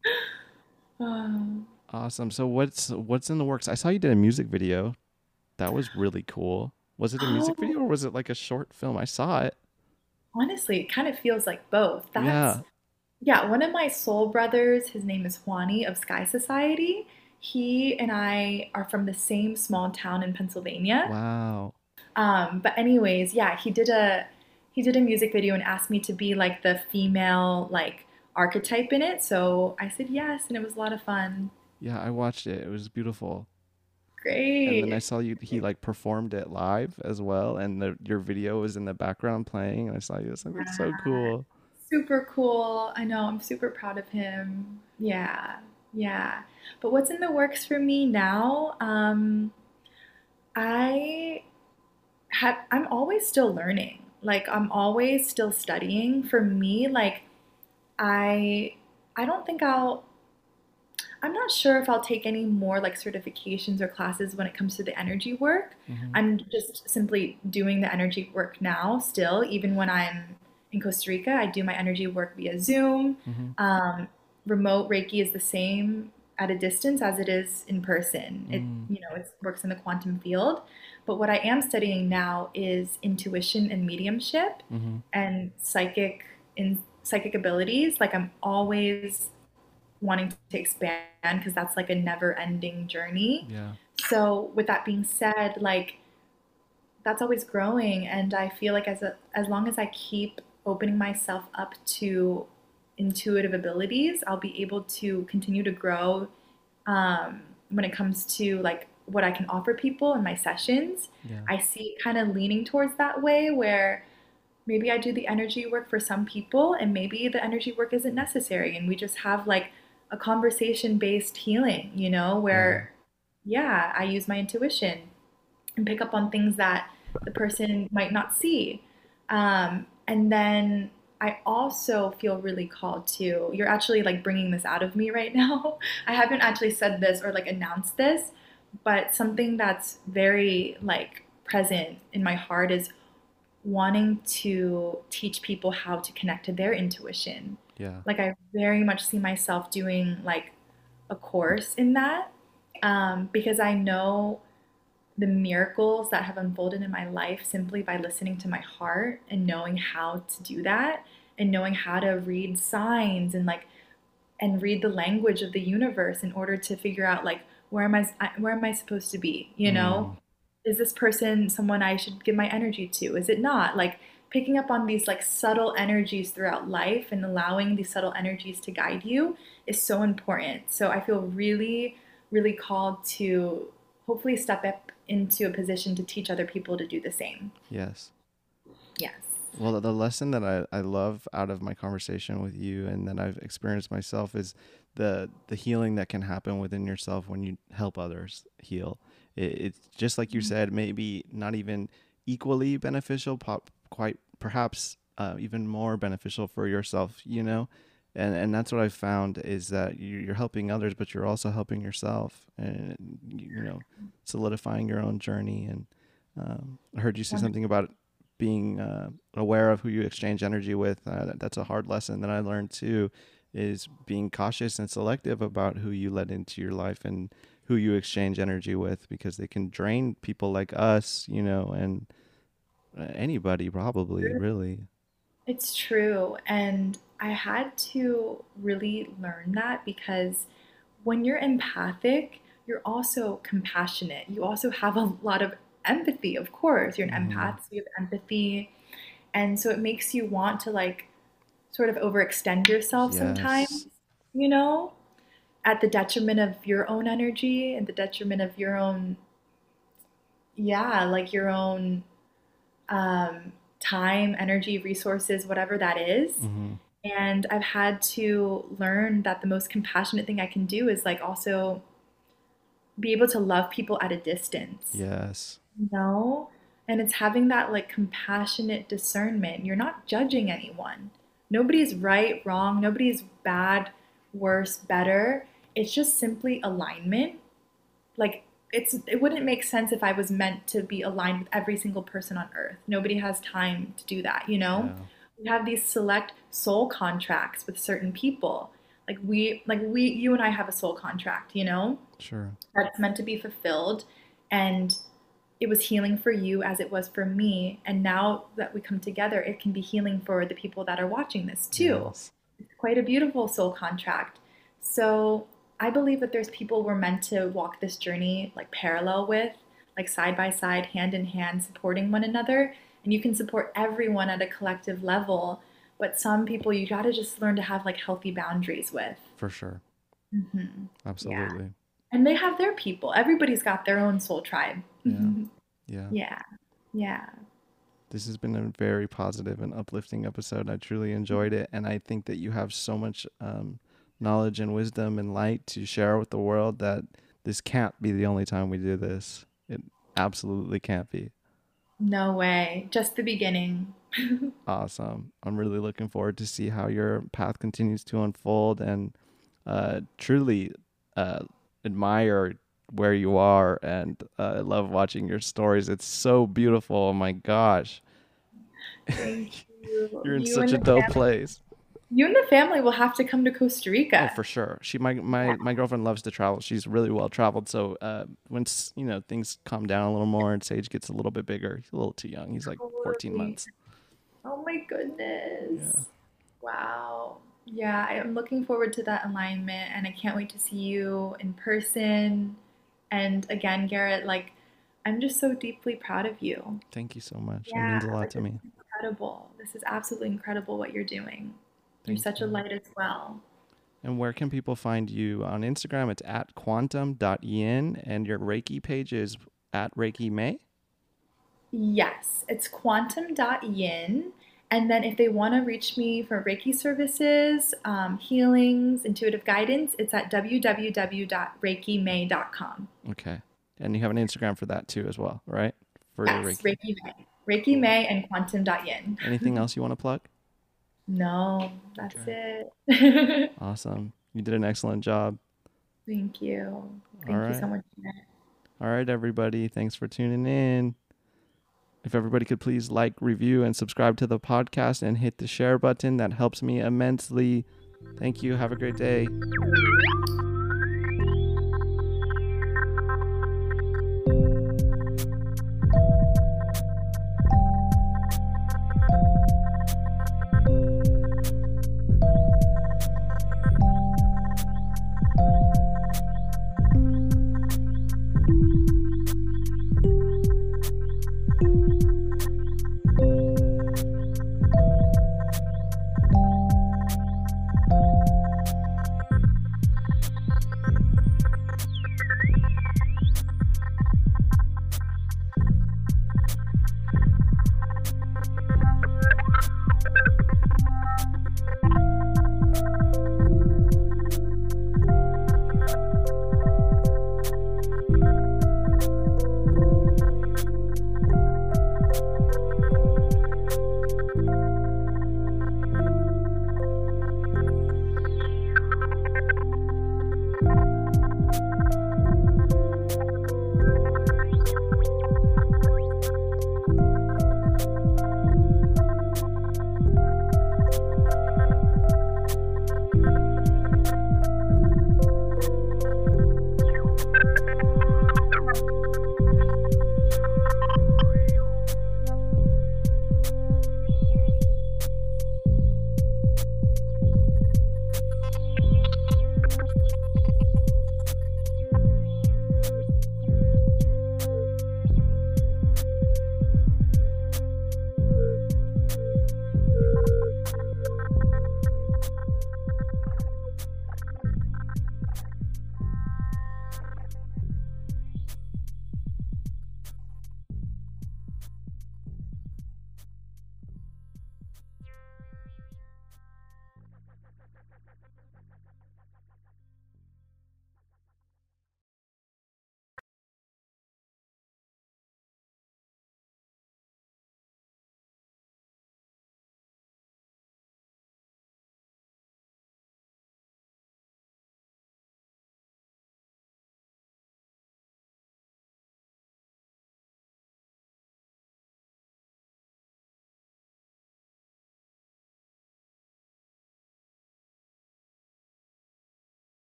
Um, Awesome. So what's what's in the works? I saw you did a music video. That was really cool. Was it a music oh, video or was it like a short film? I saw it. honestly, it kind of feels like both. That's Yeah. Yeah, one of my soul brothers, his name is Juani of Sky Society. He and I are from the same small town in Pennsylvania. Wow. Um, but anyways, yeah, he did a he did a music video and asked me to be like the female like archetype in it. So I said yes, and it was a lot of fun. Yeah, I watched it. It was beautiful. And then I Great. saw you he like performed it live as well and the your video was in the background playing and I saw you. I was like, that's so Yeah. cool. Super cool. I know, I'm super proud of him. Yeah. Yeah. But what's in the works for me now? Um, I have I'm always still learning. Like I'm always still studying. For me, like I I don't think I'll I'm not sure if I'll take any more like certifications or classes when it comes to the energy work. Hmm. I'm just simply doing the energy work now still, even when I'm in Costa Rica. I do my energy work via Zoom. Hmm. Um, Remote Reiki is the same at a distance as it is in person. It, Mm. you know, it works in the quantum field. But what I am studying now is intuition and mediumship Hmm. and psychic in psychic abilities. Like I'm always wanting to expand because that's like a never ending journey. Yeah. So with that being said, like that's always growing and I feel like as a, as long as I keep opening myself up to intuitive abilities, I'll be able to continue to grow um, when it comes to like what I can offer people in my sessions. Yeah. I see it kind of leaning towards that way where maybe I do the energy work for some people and maybe the energy work isn't necessary and we just have like a conversation based healing, you know, Yeah. where yeah, I use my intuition and pick up on things that the person might not see. Um, and then I also feel really called to, you're actually like bringing this out of me right now. I haven't actually said this or like announced this, but something that's very like present in my heart is wanting to teach people how to connect to their intuition. Yeah. Like I very much see myself doing like a course in that um, because I know the miracles that have unfolded in my life simply by listening to my heart and knowing how to do that and knowing how to read signs and like and read the language of the universe in order to figure out like where am I where am I supposed to be, you know? Mm. Is this person someone I should give my energy to? Is it not? Like picking up on these like subtle energies throughout life and allowing these subtle energies to guide you is so important. So I feel really really called to hopefully step up into a position to teach other people to do the same. Yes. Yes. Well, the lesson that I, I love out of my conversation with you and that I've experienced myself is the the healing that can happen within yourself when you help others heal. It, it's just like you said, maybe not even equally beneficial, pop, quite perhaps uh, even more beneficial for yourself, you know? And, and that's what I found is that you- you're helping others, but you're also helping yourself and, you know, solidifying your own journey. And um, I heard you say something about being uh, aware of who you exchange energy with. Uh, that, that's a hard lesson that I learned too, is being cautious and selective about who you let into your life and who you exchange energy with, because they can drain people like us, you know, and uh, anybody probably, really. It's true. And I had to really learn that because when you're empathic, you're also compassionate. You also have a lot of empathy, of course. You're an Hmm. empath, so you have empathy. And so it makes you want to like sort of overextend yourself Yes. sometimes, you know, at the detriment of your own energy and the detriment of your own, yeah, like your own um, time, energy, resources, whatever that is. Hmm. And I've had to learn that the most compassionate thing I can do is like also be able to love people at a distance, Yes. you know? And it's having that like compassionate discernment. You're not judging anyone. Nobody's right, wrong, nobody's bad, worse, better. It's just simply alignment. Like it's it wouldn't make sense if I was meant to be aligned with every single person on earth. Nobody has time to do that, you know? Yeah, We have these select soul contracts with certain people. Like we like we you and I have a soul contract, you know? sure. That's meant to be fulfilled, and it was healing for you as it was for me, and now that we come together, it can be healing for the people that are watching this too. Yes, It's quite a beautiful soul contract. So I believe that there's people we're meant to walk this journey like parallel with, like side by side, hand in hand, supporting one another. And you can support everyone at a collective level, but some people you got to just learn to have like healthy boundaries with. for sure. Hmm. Yeah. Absolutely. And they have their people. Everybody's got their own soul tribe. Yeah, yeah. Yeah. Yeah. This has been a very positive and uplifting episode. I truly enjoyed it. And I think that you have so much um, knowledge and wisdom and light to share with the world that this can't be the only time we do this. It absolutely can't be. No way. Just the beginning. Awesome. I'm really looking forward to see how your path continues to unfold and uh, truly uh, admire where you are and uh, I love watching your stories. It's so beautiful. Oh my gosh. Thank you. You're in You such and a the dope family. place. You and the family will have to come to Costa Oh, Rica. for sure. She my my Yeah. my girlfriend loves to travel. She's really well traveled. So uh, once you know things calm down a little more and Sage gets a little bit bigger, he's a little too young. He's like fourteen Totally. months. Oh my Yeah. goodness. Wow. Yeah, I am looking forward to that alignment, and I can't wait to see you in person. And again, Garrett, like, I'm just so deeply proud of you. Thank you so much. It Yeah, means a lot like to this me. is incredible. This is absolutely incredible what you're doing. You're Thank such a you. light as well. And where can people find you on Instagram? It's at quantum dot yin and your Reiki page is at Reiki May. Yes, it's quantum dot yin. And then if they want to reach me for Reiki services, um, healings, intuitive guidance, it's at w w w dot reiki may dot com. Okay. And you have an Instagram for that too as well, right? For your Yes, Reiki. Reiki May. Reiki Cool. May and quantum dot yin. Anything else you want to plug? No, that's Okay. it. Awesome. You did an excellent job. Thank you. All Thank you so right. much, Jeanette. All right, everybody. Thanks for tuning in. If everybody could please like, review, and subscribe to the podcast and hit the share button, that helps me immensely. Thank you. Have a great day.